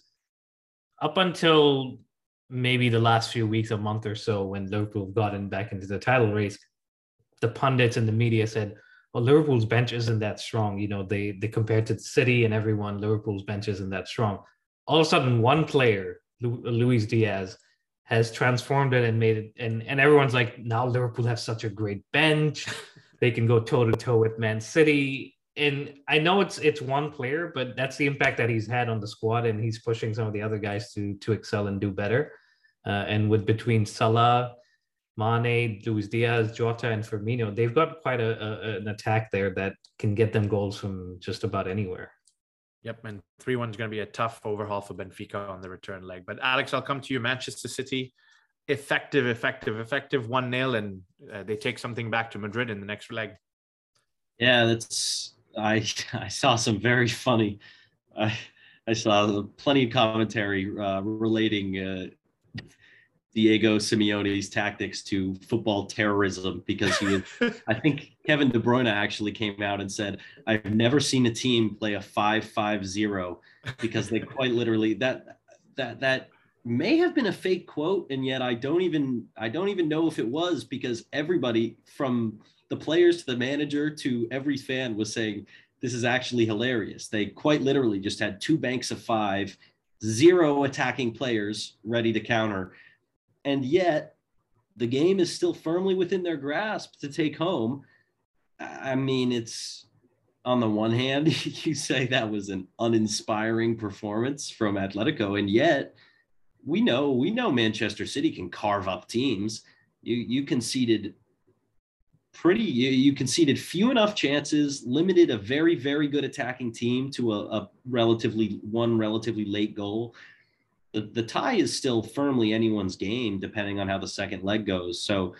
[SPEAKER 3] up until maybe the last few weeks, a month or so, when Liverpool gotten back into the title race, the pundits and the media said, well, Liverpool's bench isn't that strong. You know, they they compared to the City and everyone, Liverpool's bench isn't that strong. All of a sudden, one player, Lu- Luis Diaz, has transformed it and made it. And, and everyone's like, now Liverpool has such a great bench. They can go toe to toe with Man City. And I know it's it's one player, but that's the impact that he's had on the squad, and he's pushing some of the other guys to to excel and do better. Uh, and with between Salah, Mane, Luis Diaz, Jota, and Firmino, they've got quite a, a an attack there that can get them goals from just about anywhere.
[SPEAKER 1] Yep, and three one is going to be a tough overhaul for Benfica on the return leg. But Alex, I'll come to you. Manchester City, effective, effective, effective, one nil, and uh, they take something back to Madrid in the next leg.
[SPEAKER 2] Yeah, that's I I saw some very funny. I I saw plenty of commentary uh, relating uh, Diego Simeone's tactics to football terrorism, because he was, I think Kevin De Bruyne actually came out and said, I've never seen a team play a five five zero, because they quite literally that that that may have been a fake quote, and yet I don't even I don't even know if it was, because everybody from the players to the manager to every fan was saying this is actually hilarious. They quite literally just had two banks of five, zero attacking players ready to counter. And yet the game is still firmly within their grasp to take home. I mean, it's on the one hand, you say that was an uninspiring performance from Atletico. And yet we know, we know Manchester City can carve up teams. You, you conceded pretty, you, you conceded few enough chances, limited a very, very good attacking team to a, a relatively one relatively late goal. The, the tie is still firmly anyone's game, depending on how the second leg goes. So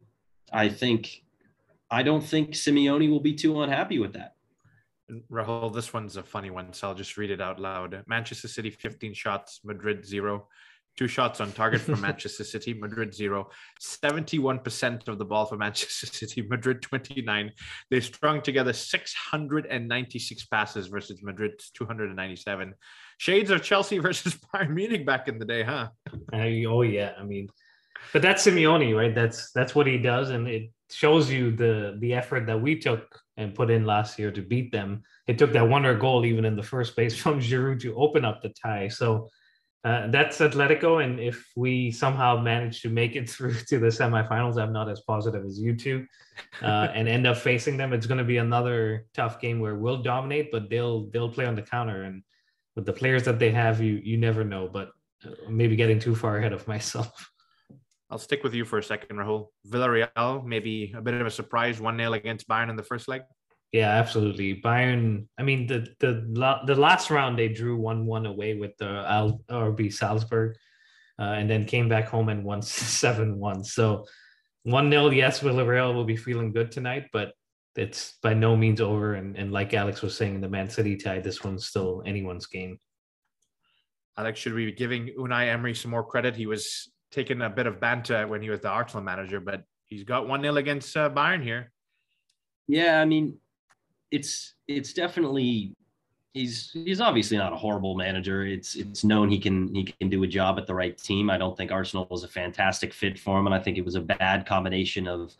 [SPEAKER 2] I think, I don't think Simeone will be too unhappy with that.
[SPEAKER 1] Rahul, this one's a funny one, so I'll just read it out loud. Manchester City, fifteen shots, Madrid, zero. Two shots on target for Manchester City, Madrid, zero. seventy-one percent of the ball for Manchester City, Madrid, twenty-nine. They strung together six hundred ninety-six passes versus Madrid's two hundred ninety-seven. Shades of Chelsea versus Bayern Munich back in the day, huh?
[SPEAKER 3] Uh, oh, yeah. I mean, but that's Simeone, right? That's that's what he does, and it shows you the the effort that we took and put in last year to beat them. It took that wonder goal even in the first place from Giroud to open up the tie. So uh, that's Atletico, and if we somehow manage to make it through to the semifinals, I'm not as positive as you two, uh, and end up facing them, it's going to be another tough game where we'll dominate, but they'll they'll play on the counter, and with the players that they have, you you never know. But maybe getting too far ahead of myself.
[SPEAKER 1] I'll stick with you for a second, Rahul. Villarreal, maybe a bit of a surprise, one nil against Bayern in the first leg.
[SPEAKER 3] Yeah, absolutely. Bayern, I mean, the the the last round they drew one one away with the R B Salzburg. uh, and then came back home and won seven one. So one nil, yes, Villarreal will be feeling good tonight, but it's by no means over. And, and like Alex was saying, in the Man City tie, this one's still anyone's game.
[SPEAKER 1] Alex, should we be giving Unai Emery some more credit? He was taking a bit of banter when he was the Arsenal manager, but he's got one nil against uh, Bayern here.
[SPEAKER 2] Yeah, I mean, it's it's definitely he's he's obviously not a horrible manager. It's it's known he can he can do a job at the right team. I don't think Arsenal was a fantastic fit for him, and I think it was a bad combination of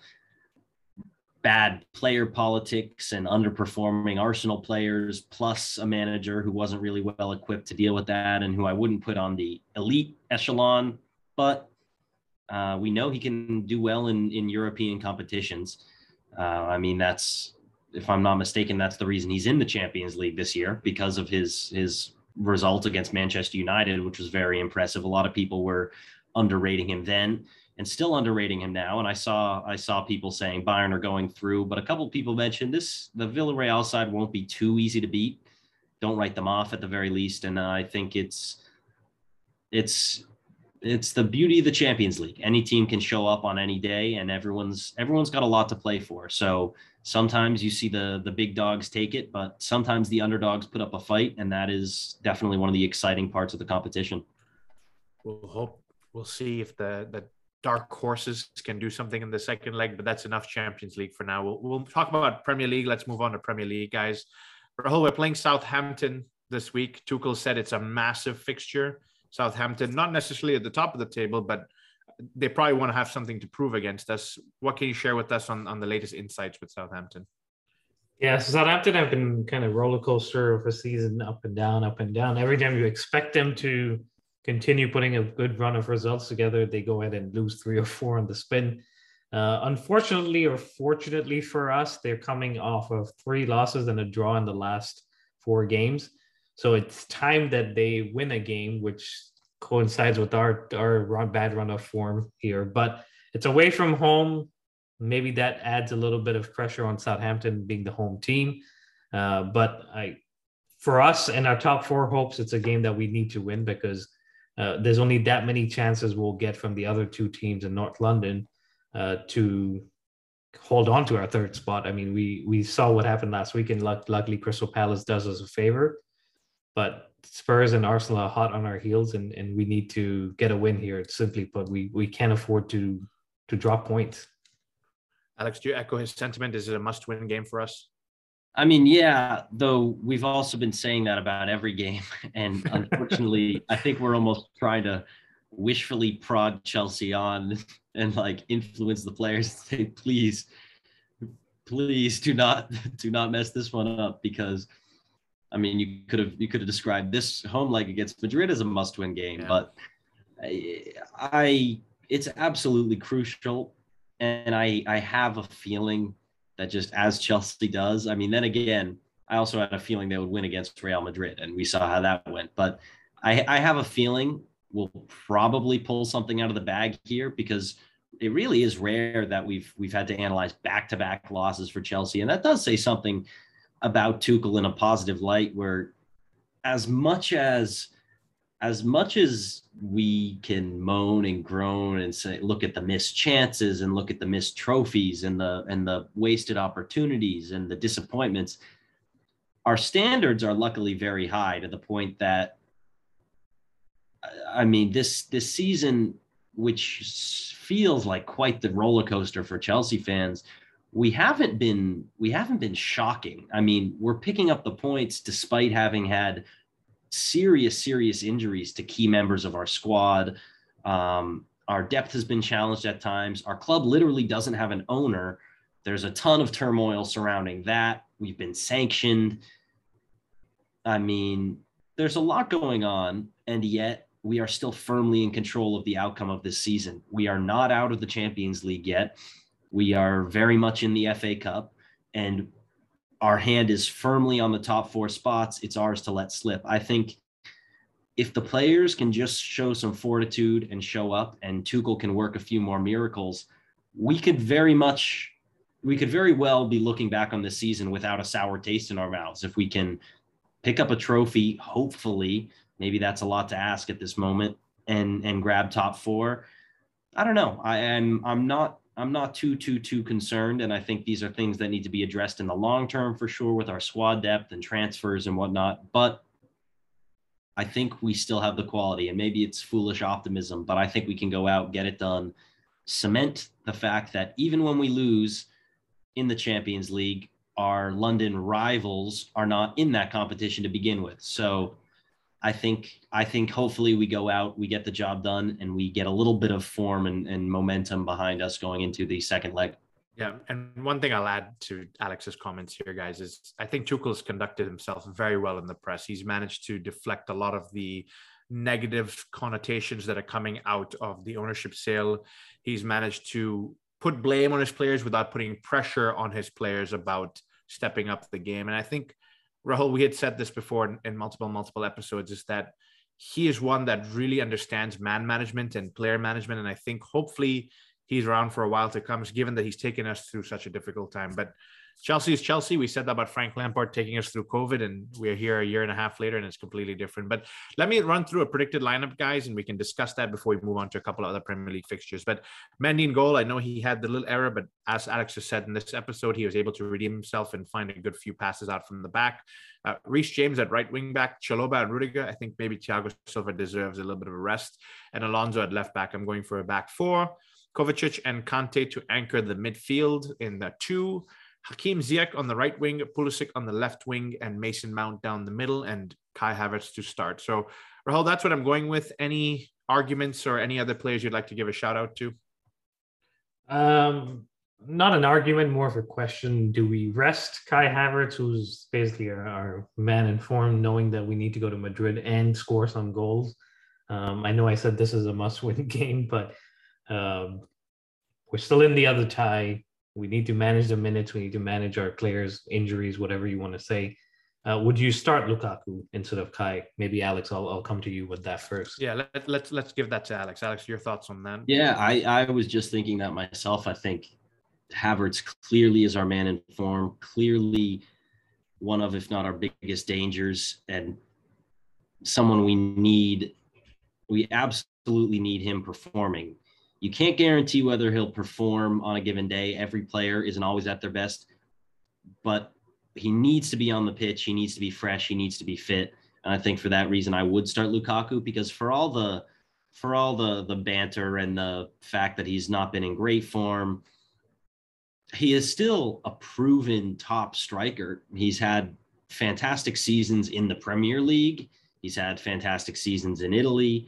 [SPEAKER 2] bad player politics and underperforming Arsenal players, plus a manager who wasn't really well equipped to deal with that and who I wouldn't put on the elite echelon. But uh, we know he can do well in, in European competitions. Uh, I mean, that's, if I'm not mistaken, that's the reason he's in the Champions League this year, because of his, his result against Manchester United, which was very impressive. A lot of people were underrating him then and still underrating him now. And I saw I saw people saying Bayern are going through, but a couple of people mentioned this, the Villarreal side won't be too easy to beat. Don't write them off at the very least. And uh, I think it's it's it's the beauty of the Champions League. Any team can show up on any day, and everyone's everyone's got a lot to play for. So sometimes you see the the big dogs take it, but sometimes the underdogs put up a fight, and that is definitely one of the exciting parts of the competition.
[SPEAKER 1] We'll hope we'll see if the the dark horses can do something in the second leg, but that's enough Champions League for now. We'll, we'll talk about Premier League. Let's move on to Premier League, guys. Rahul, we're playing Southampton this week. Tuchel said it's a massive fixture. Southampton, not necessarily at the top of the table, but they probably want to have something to prove against us. What can you share with us on, on the latest insights with Southampton?
[SPEAKER 3] Yeah, so Southampton have been kind of roller coaster of a season, up and down, up and down. Every time you expect them to continue putting a good run of results together, they go ahead and lose three or four on the spin. Uh, unfortunately, or fortunately for us, they're coming off of three losses and a draw in the last four games. So it's time that they win a game, which coincides with our, our run, bad run of form here. But it's away from home. Maybe that adds a little bit of pressure on Southampton being the home team. Uh, but I, for us and our top four hopes, it's a game that we need to win, because Uh, there's only that many chances we'll get from the other two teams in North London uh, to hold on to our third spot. I mean, we we saw what happened last week, and luck, luckily Crystal Palace does us a favor. But Spurs and Arsenal are hot on our heels, and, and we need to get a win here. Simply put, we we can't afford to to drop points.
[SPEAKER 1] Alex, do you echo his sentiment? Is it a must-win game for us?
[SPEAKER 2] I mean, yeah, though we've also been saying that about every game. And unfortunately, I think we're almost trying to wishfully prod Chelsea on and like influence the players to say, please, please do not, do not mess this one up. Because I mean, you could have, you could have described this home leg against Madrid as a must win game, yeah. But I, I, it's absolutely crucial. And I, I have a feeling that just as Chelsea does, I mean, then again, I also had a feeling they would win against Real Madrid, and we saw how that went. But I, I have a feeling we'll probably pull something out of the bag here, because it really is rare that we've we've had to analyze back-to-back losses for Chelsea. And that does say something about Tuchel in a positive light, where as much as as much as we can moan and groan and say, look at the missed chances and look at the missed trophies and the and the wasted opportunities and the disappointments, our standards are luckily very high, to the point that, I mean, this this season, which feels like quite the roller coaster for Chelsea fans, we haven't been we haven't been shocking. I mean, we're picking up the points despite having had serious, serious injuries to key members of our squad. Um, our depth has been challenged at times. Our club literally doesn't have an owner. There's a ton of turmoil surrounding that. We've been sanctioned. I mean, there's a lot going on, and yet we are still firmly in control of the outcome of this season. We are not out of the Champions League yet. We are very much in the F A Cup, and our hand is firmly on the top four spots. It's ours to let slip. I think if the players can just show some fortitude and show up, and Tuchel can work a few more miracles, we could very much, we could very well be looking back on this season without a sour taste in our mouths. If we can pick up a trophy, hopefully, maybe that's a lot to ask at this moment, and and grab top four. I don't know. I am I'm not I'm not too too too concerned, and I think these are things that need to be addressed in the long term for sure with our squad depth and transfers and whatnot. But I think we still have the quality, and maybe it's foolish optimism, but I think we can go out, get it done, cement the fact that even when we lose in the Champions League, our London rivals are not in that competition to begin with. So I think I think hopefully we go out, we get the job done, and we get a little bit of form and, and momentum behind us going into the second leg.
[SPEAKER 1] Yeah, and one thing I'll add to Alex's comments here, guys, is I think Tuchel's conducted himself very well in the press. He's managed to deflect a lot of the negative connotations that are coming out of the ownership sale. He's managed to put blame on his players without putting pressure on his players about stepping up the game. And I think, Rahul, we had said this before in, in multiple, multiple episodes, is that he is one that really understands man management and player management. And I think hopefully he's around for a while to come, given that he's taken us through such a difficult time. But Chelsea is Chelsea. We said that about Frank Lampard taking us through COVID, and we're here a year and a half later, and it's completely different. But let me run through a predicted lineup, guys, and we can discuss that before we move on to a couple of other Premier League fixtures. But Mendy in goal, I know he had the little error, but as Alex has said in this episode, he was able to redeem himself and find a good few passes out from the back. Uh, Reece James at right wing back, Chalobah and Rudiger. I think maybe Thiago Silva deserves a little bit of a rest. And Alonso at left back. I'm going for a back four. Kovacic and Kante to anchor the midfield in the two. Hakim Ziyech on the right wing, Pulisic on the left wing, and Mason Mount down the middle, and Kai Havertz to start. So, Rahul, that's what I'm going with. Any arguments or any other players you'd like to give a shout out to?
[SPEAKER 3] Um, not an argument, more of a question. Do we rest Kai Havertz, who's basically our, our man in form, knowing that we need to go to Madrid and score some goals? Um, I know I said this is a must-win game, but um, we're still in the other tie. We need to manage the minutes. We need to manage our players' injuries, whatever you want to say. Uh, would you start Lukaku instead of Kai? Maybe Alex, I'll I'll come to you with that first.
[SPEAKER 1] Yeah, let, let's let's give that to Alex. Alex, your thoughts on that?
[SPEAKER 2] Yeah, I, I was just thinking that myself. I think Havertz clearly is our man in form, clearly one of, if not our biggest dangers, and someone we need. We absolutely need him performing. You can't guarantee whether he'll perform on a given day. Every player isn't always at their best, but he needs to be on the pitch. He needs to be fresh. He needs to be fit. And I think for that reason, I would start Lukaku, because for all the, for all the, the banter and the fact that he's not been in great form, he is still a proven top striker. He's had fantastic seasons in the Premier League. He's had fantastic seasons in Italy.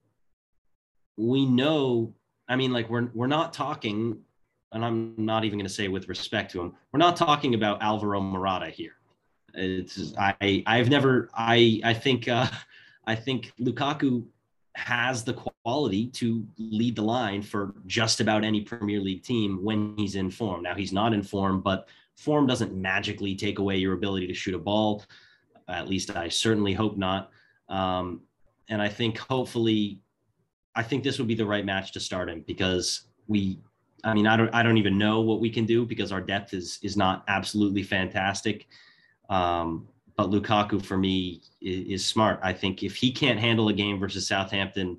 [SPEAKER 2] We know, I mean, like we're we're not talking, and I'm not even going to say with respect to him, we're not talking about Alvaro Morata here. It's I I've never I I think uh, I think Lukaku has the quality to lead the line for just about any Premier League team when he's in form. Now he's not in form, but form doesn't magically take away your ability to shoot a ball. At least I certainly hope not. Um, and I think hopefully. I think this would be the right match to start him, because we, I mean, I don't, I don't even know what we can do, because our depth is, is not absolutely fantastic. Um, but Lukaku for me is, is smart. I think if he can't handle a game versus Southampton,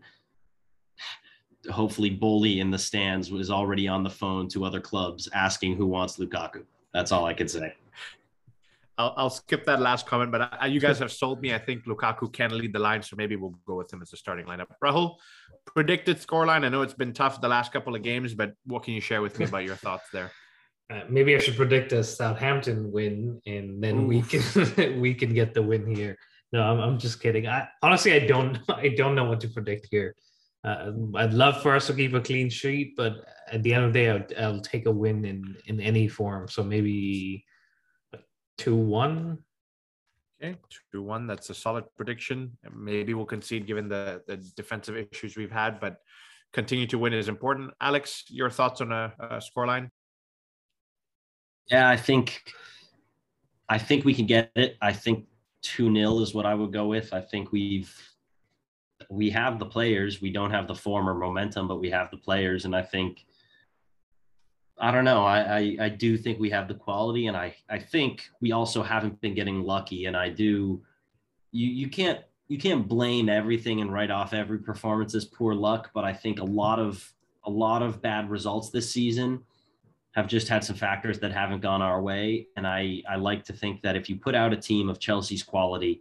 [SPEAKER 2] hopefully Bowley in the stands was already on the phone to other clubs asking who wants Lukaku. That's all I can say.
[SPEAKER 1] I'll, I'll skip that last comment, but I, you guys have sold me. I think Lukaku can lead the line, so maybe we'll go with him as a starting lineup. Rahul, predicted scoreline. I know it's been tough the last couple of games, but what can you share with me about your thoughts there?
[SPEAKER 3] Uh, maybe I should predict a Southampton win, and then Oof. we can we can get the win here. No, I'm, I'm just kidding. I honestly I don't I don't know what to predict here. Uh, I'd love for us to keep a clean sheet, but at the end of the day, I'll, I'll take a win in in any form. So maybe two one.
[SPEAKER 1] Okay, two one. That's a solid prediction. Maybe we'll concede given the, the defensive issues we've had, but continue to win is important. Alex, your thoughts on a, a scoreline?
[SPEAKER 2] Yeah, I think I think we can get it. I think two nil is what I would go with. I think we've we have the players. We don't have the form or momentum, but we have the players, and I think I don't know. I, I, I do think we have the quality, and I, I think we also haven't been getting lucky. And I do, you, you can't, you can't blame everything and write off every performance as poor luck, but I think a lot of a lot of bad results this season have just had some factors that haven't gone our way. And I, I like to think that if you put out a team of Chelsea's quality,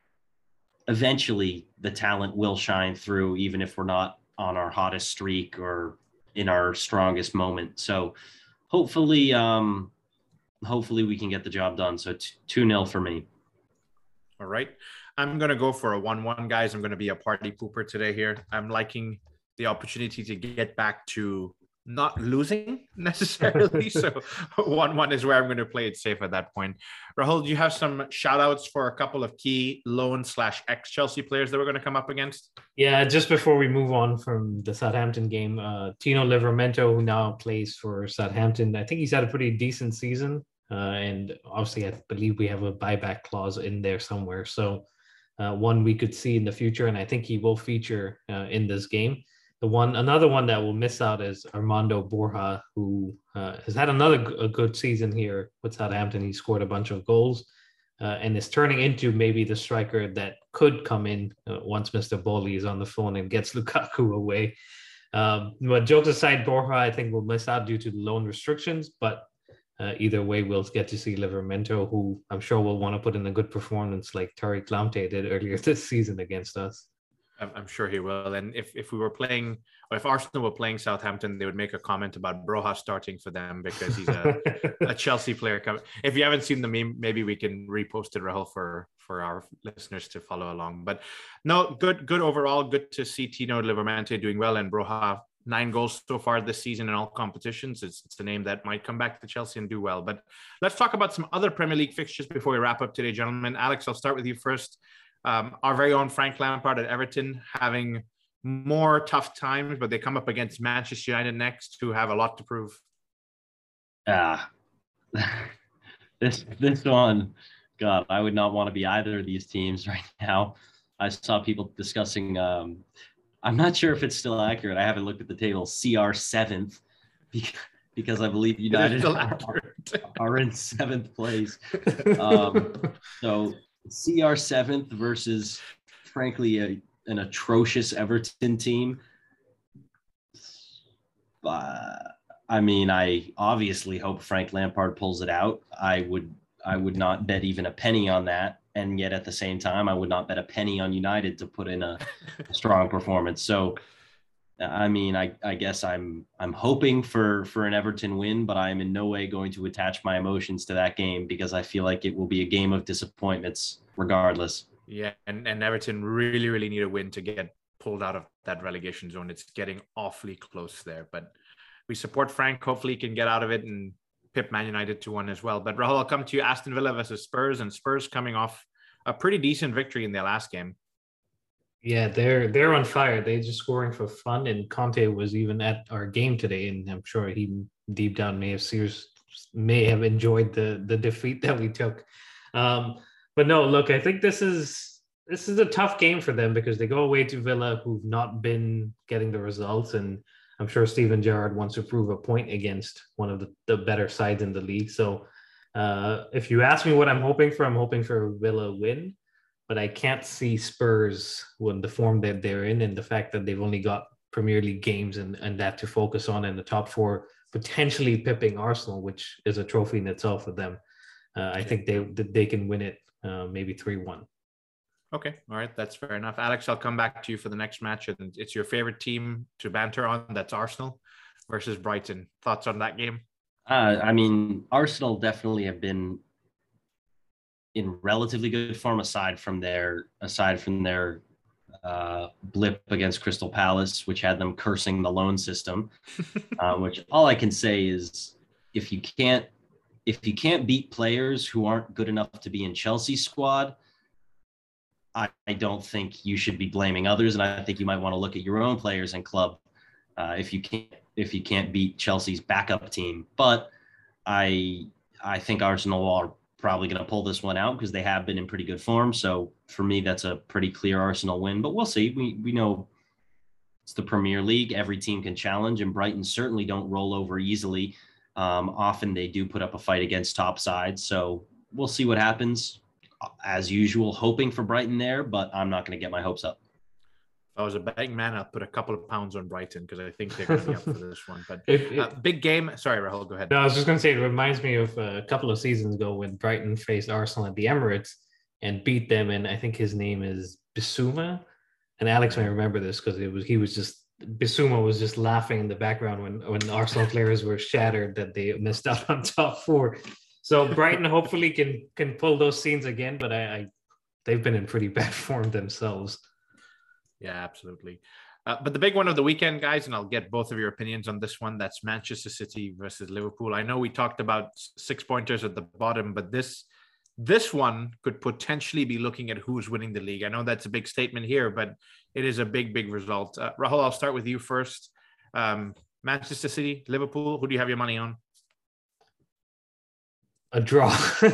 [SPEAKER 2] eventually the talent will shine through, even if we're not on our hottest streak or in our strongest moment. So hopefully, um, hopefully we can get the job done. So two nil for me.
[SPEAKER 1] All right. I'm going to go for a one one, guys. I'm going to be a party pooper today here. I'm liking the opportunity to get back to not losing necessarily. So one one is where I'm going to play it safe at that point. Rahul, do you have some shout outs for a couple of key loan slash ex-Chelsea players that we're going to come up against?
[SPEAKER 3] Yeah, just before we move on from the Southampton game, uh, Tino Livramento, who now plays for Southampton, I think he's had a pretty decent season. Uh, and obviously, I believe we have a buyback clause in there somewhere. So uh, one we could see in the future, and I think he will feature uh, in this game. The one, another one that will miss out is Armando Borja, who uh, has had another a good season here with Southampton. He scored a bunch of goals uh, and is turning into maybe the striker that could come in uh, once Mister Bowley is on the phone and gets Lukaku away. Um, but jokes aside, Borja, I think, will miss out due to the loan restrictions. But uh, either way, we'll get to see Livramento, who I'm sure will want to put in a good performance like Tariq Lamptey did earlier this season against us.
[SPEAKER 1] I'm sure he will. And if, if we were playing, or if Arsenal were playing Southampton, they would make a comment about Broja starting for them because he's a, a Chelsea player. If you haven't seen the meme, maybe we can repost it, Rahul, for, for our listeners to follow along. But no, good, good overall. Good to see Tino Livramento doing well, and Broja, nine goals so far this season in all competitions. It's, it's a name that might come back to Chelsea and do well. But let's talk about some other Premier League fixtures before we wrap up today, gentlemen. Alex, I'll start with you first. Um, our very own Frank Lampard at Everton having more tough times, but they come up against Manchester United next, who have a lot to prove.
[SPEAKER 2] Ah, this this one, God, I would not want to be either of these teams right now. I saw people discussing. Um, I'm not sure if it's still accurate. I haven't looked at the table. C R seventh, because, because I believe United are, are in seventh place. Um, so. C R seventh versus, frankly, a, an atrocious Everton team. Uh, I mean, I obviously hope Frank Lampard pulls it out. I would, I would not bet even a penny on that, and yet at the same time, I would not bet a penny on United to put in a, a strong performance. So, I mean, I, I guess I'm, I'm hoping for for an Everton win, but I am in no way going to attach my emotions to that game because I feel like it will be a game of disappointments regardless.
[SPEAKER 1] Yeah, and, and Everton really, really need a win to get pulled out of that relegation zone. It's getting awfully close there, but we support Frank. Hopefully he can get out of it and pip Man United to one as well. But Rahul, I'll come to you. Aston Villa versus Spurs, and Spurs coming off a pretty decent victory in their last game.
[SPEAKER 3] Yeah, they're they're on fire. They're just scoring for fun, and Conte was even at our game today, and I'm sure he deep down may have serious, may have enjoyed the the defeat that we took. Um, but no, look, I think this is this is a tough game for them because they go away to Villa, who've not been getting the results, and I'm sure Steven Gerrard wants to prove a point against one of the, the better sides in the league. So, uh, if you ask me what I'm hoping for, I'm hoping for a Villa win. But I can't see Spurs with the form that they're in and the fact that they've only got Premier League games and, and that to focus on in the top four, potentially pipping Arsenal, which is a trophy in itself for them. Uh, I think they they can win it uh, maybe three one.
[SPEAKER 1] Okay. All right. That's fair enough. Alex, I'll come back to you for the next match. And it's your favorite team to banter on. That's Arsenal versus Brighton. Thoughts on that game?
[SPEAKER 2] Uh, I mean, Arsenal definitely have been in relatively good form aside from their aside from their uh, blip against Crystal Palace, which had them cursing the loan system. uh, which all I can say is, if you can't if you can't beat players who aren't good enough to be in Chelsea's squad, I, I don't think you should be blaming others, and I think you might want to look at your own players and club uh, if you can't if you can't beat Chelsea's backup team. But I I think Arsenal are probably going to pull this one out because they have been in pretty good form. So for me, that's a pretty clear Arsenal win, but we'll see. We we know it's the Premier League. Every team can challenge, and Brighton certainly don't roll over easily. Um, often they do put up a fight against top sides. So we'll see what happens. as usual, hoping for Brighton there, but I'm not going to get my hopes up.
[SPEAKER 1] If I was a betting man, I'll put a couple of pounds on Brighton because I think they're going to be up for this one. But
[SPEAKER 3] If-
[SPEAKER 1] uh, big game. Sorry, Rahul, go ahead.
[SPEAKER 3] No, I was just going to say it reminds me of a couple of seasons ago when Brighton faced Arsenal at the Emirates and beat them, and I think his name is Bissouma. And Alex may remember this because it was he was just Bissouma was just laughing in the background when when Arsenal players were shattered that they missed out on top four. So Brighton hopefully can can pull those scenes again, but I, I they've been in pretty bad form themselves.
[SPEAKER 1] Yeah, absolutely. Uh, but the big one of the weekend, guys, and I'll get both of your opinions on this one. That's Manchester City versus Liverpool. I know we talked about six pointers at the bottom, but this this one could potentially be looking at who's winning the league. I know that's a big statement here, but it is a big, big result. Uh, Rahul, I'll start with you first. Um, Manchester City, Liverpool, who do you have your money on?
[SPEAKER 3] A draw.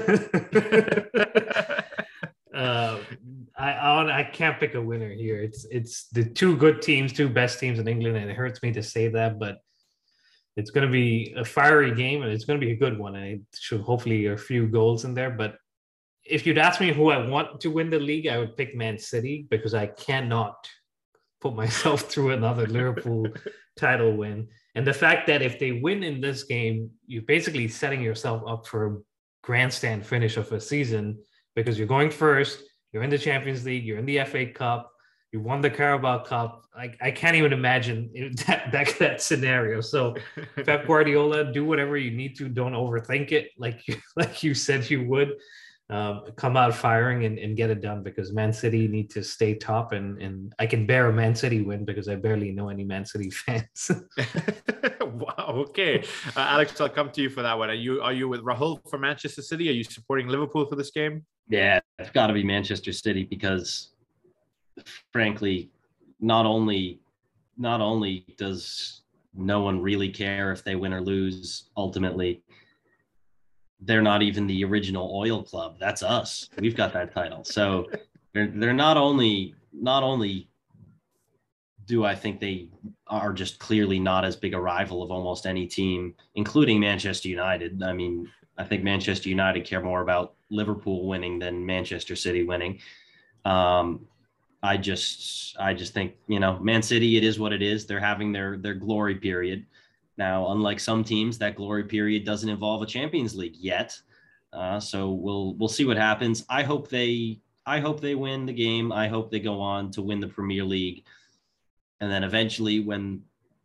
[SPEAKER 3] uh, I, I I can't pick a winner here. It's it's the two good teams, two best teams in England, and it hurts me to say that, but it's going to be a fiery game, and it's going to be a good one. And it should hopefully a few goals in there. But if you'd ask me who I want to win the league, I would pick Man City because I cannot put myself through another Liverpool title win. And the fact that if they win in this game, you're basically setting yourself up for a grandstand finish of a season because you're going first, you're in the Champions League, you're in the F A Cup, you won the Carabao Cup. I, I can't even imagine that, that that scenario. So Pep Guardiola, do whatever you need to. Don't overthink it, like you, like you said you would. Um, come out firing and, and get it done because Man City need to stay top, and and I can bear a Man City win because I barely know any Man City fans.
[SPEAKER 1] Wow. Okay, uh, Alex, I'll come to you for that one. Are you are you with Rahul for Manchester City? Are you supporting Liverpool for this game?
[SPEAKER 2] Yeah, it's got to be Manchester City because, frankly, not only not only does no one really care if they win or lose ultimately, they're not even the original oil club. That's us. We've got that title. So they're, they're not only, not only do I think they are just clearly not as big a rival of almost any team, including Manchester United. I mean, I think Manchester United care more about Liverpool winning than Manchester City winning. Um, I just, I just think, you know, Man City, it is what it is. They're having their, their glory period. Now, unlike some teams, that glory period doesn't involve a Champions League yet. Uh, so we'll we'll see what happens. I hope they I hope they win the game. I hope they go on to win the Premier League. And then eventually when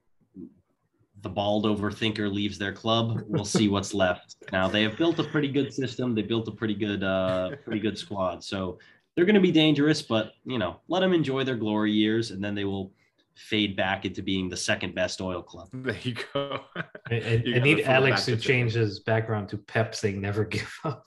[SPEAKER 2] the bald overthinker leaves their club, we'll see what's left. Now, they have built a pretty good system. They built a pretty good uh, pretty good squad. So they're going to be dangerous, but, you know, let them enjoy their glory years, and then they will fade back into being the second best oil club.
[SPEAKER 1] There you go.
[SPEAKER 3] I, I, I need Alex to change his background to Pep saying never give up.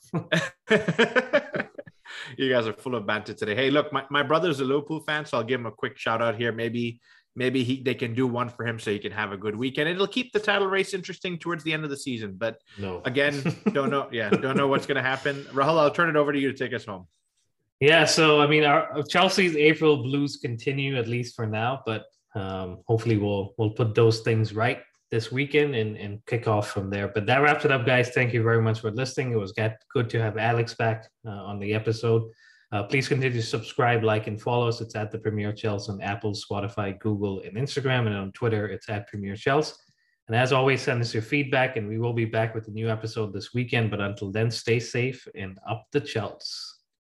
[SPEAKER 1] You guys are full of banter today. Hey, look, my, my brother's a Liverpool fan, so I'll give him a quick shout out here. Maybe maybe he they can do one for him so he can have a good weekend. It'll keep the title race interesting towards the end of the season. But
[SPEAKER 3] no,
[SPEAKER 1] again, don't know. Yeah, don't know what's going to happen. Rahul, I'll turn it over to you to take us home.
[SPEAKER 3] Yeah, so I mean, our Chelsea's April blues continue at least for now, but um, hopefully we'll we'll put those things right this weekend and, and kick off from there. But that wraps it up, guys. Thank you very much for listening. It was good to have Alex back uh, on the episode. Uh, please continue to subscribe, like, and follow us. It's at the Premier Chelsea on Apple, Spotify, Google, and Instagram. And on Twitter, it's at Premier Chelsea. And as always, send us your feedback, and we will be back with a new episode this weekend. But until then, stay safe and up the Chelsea.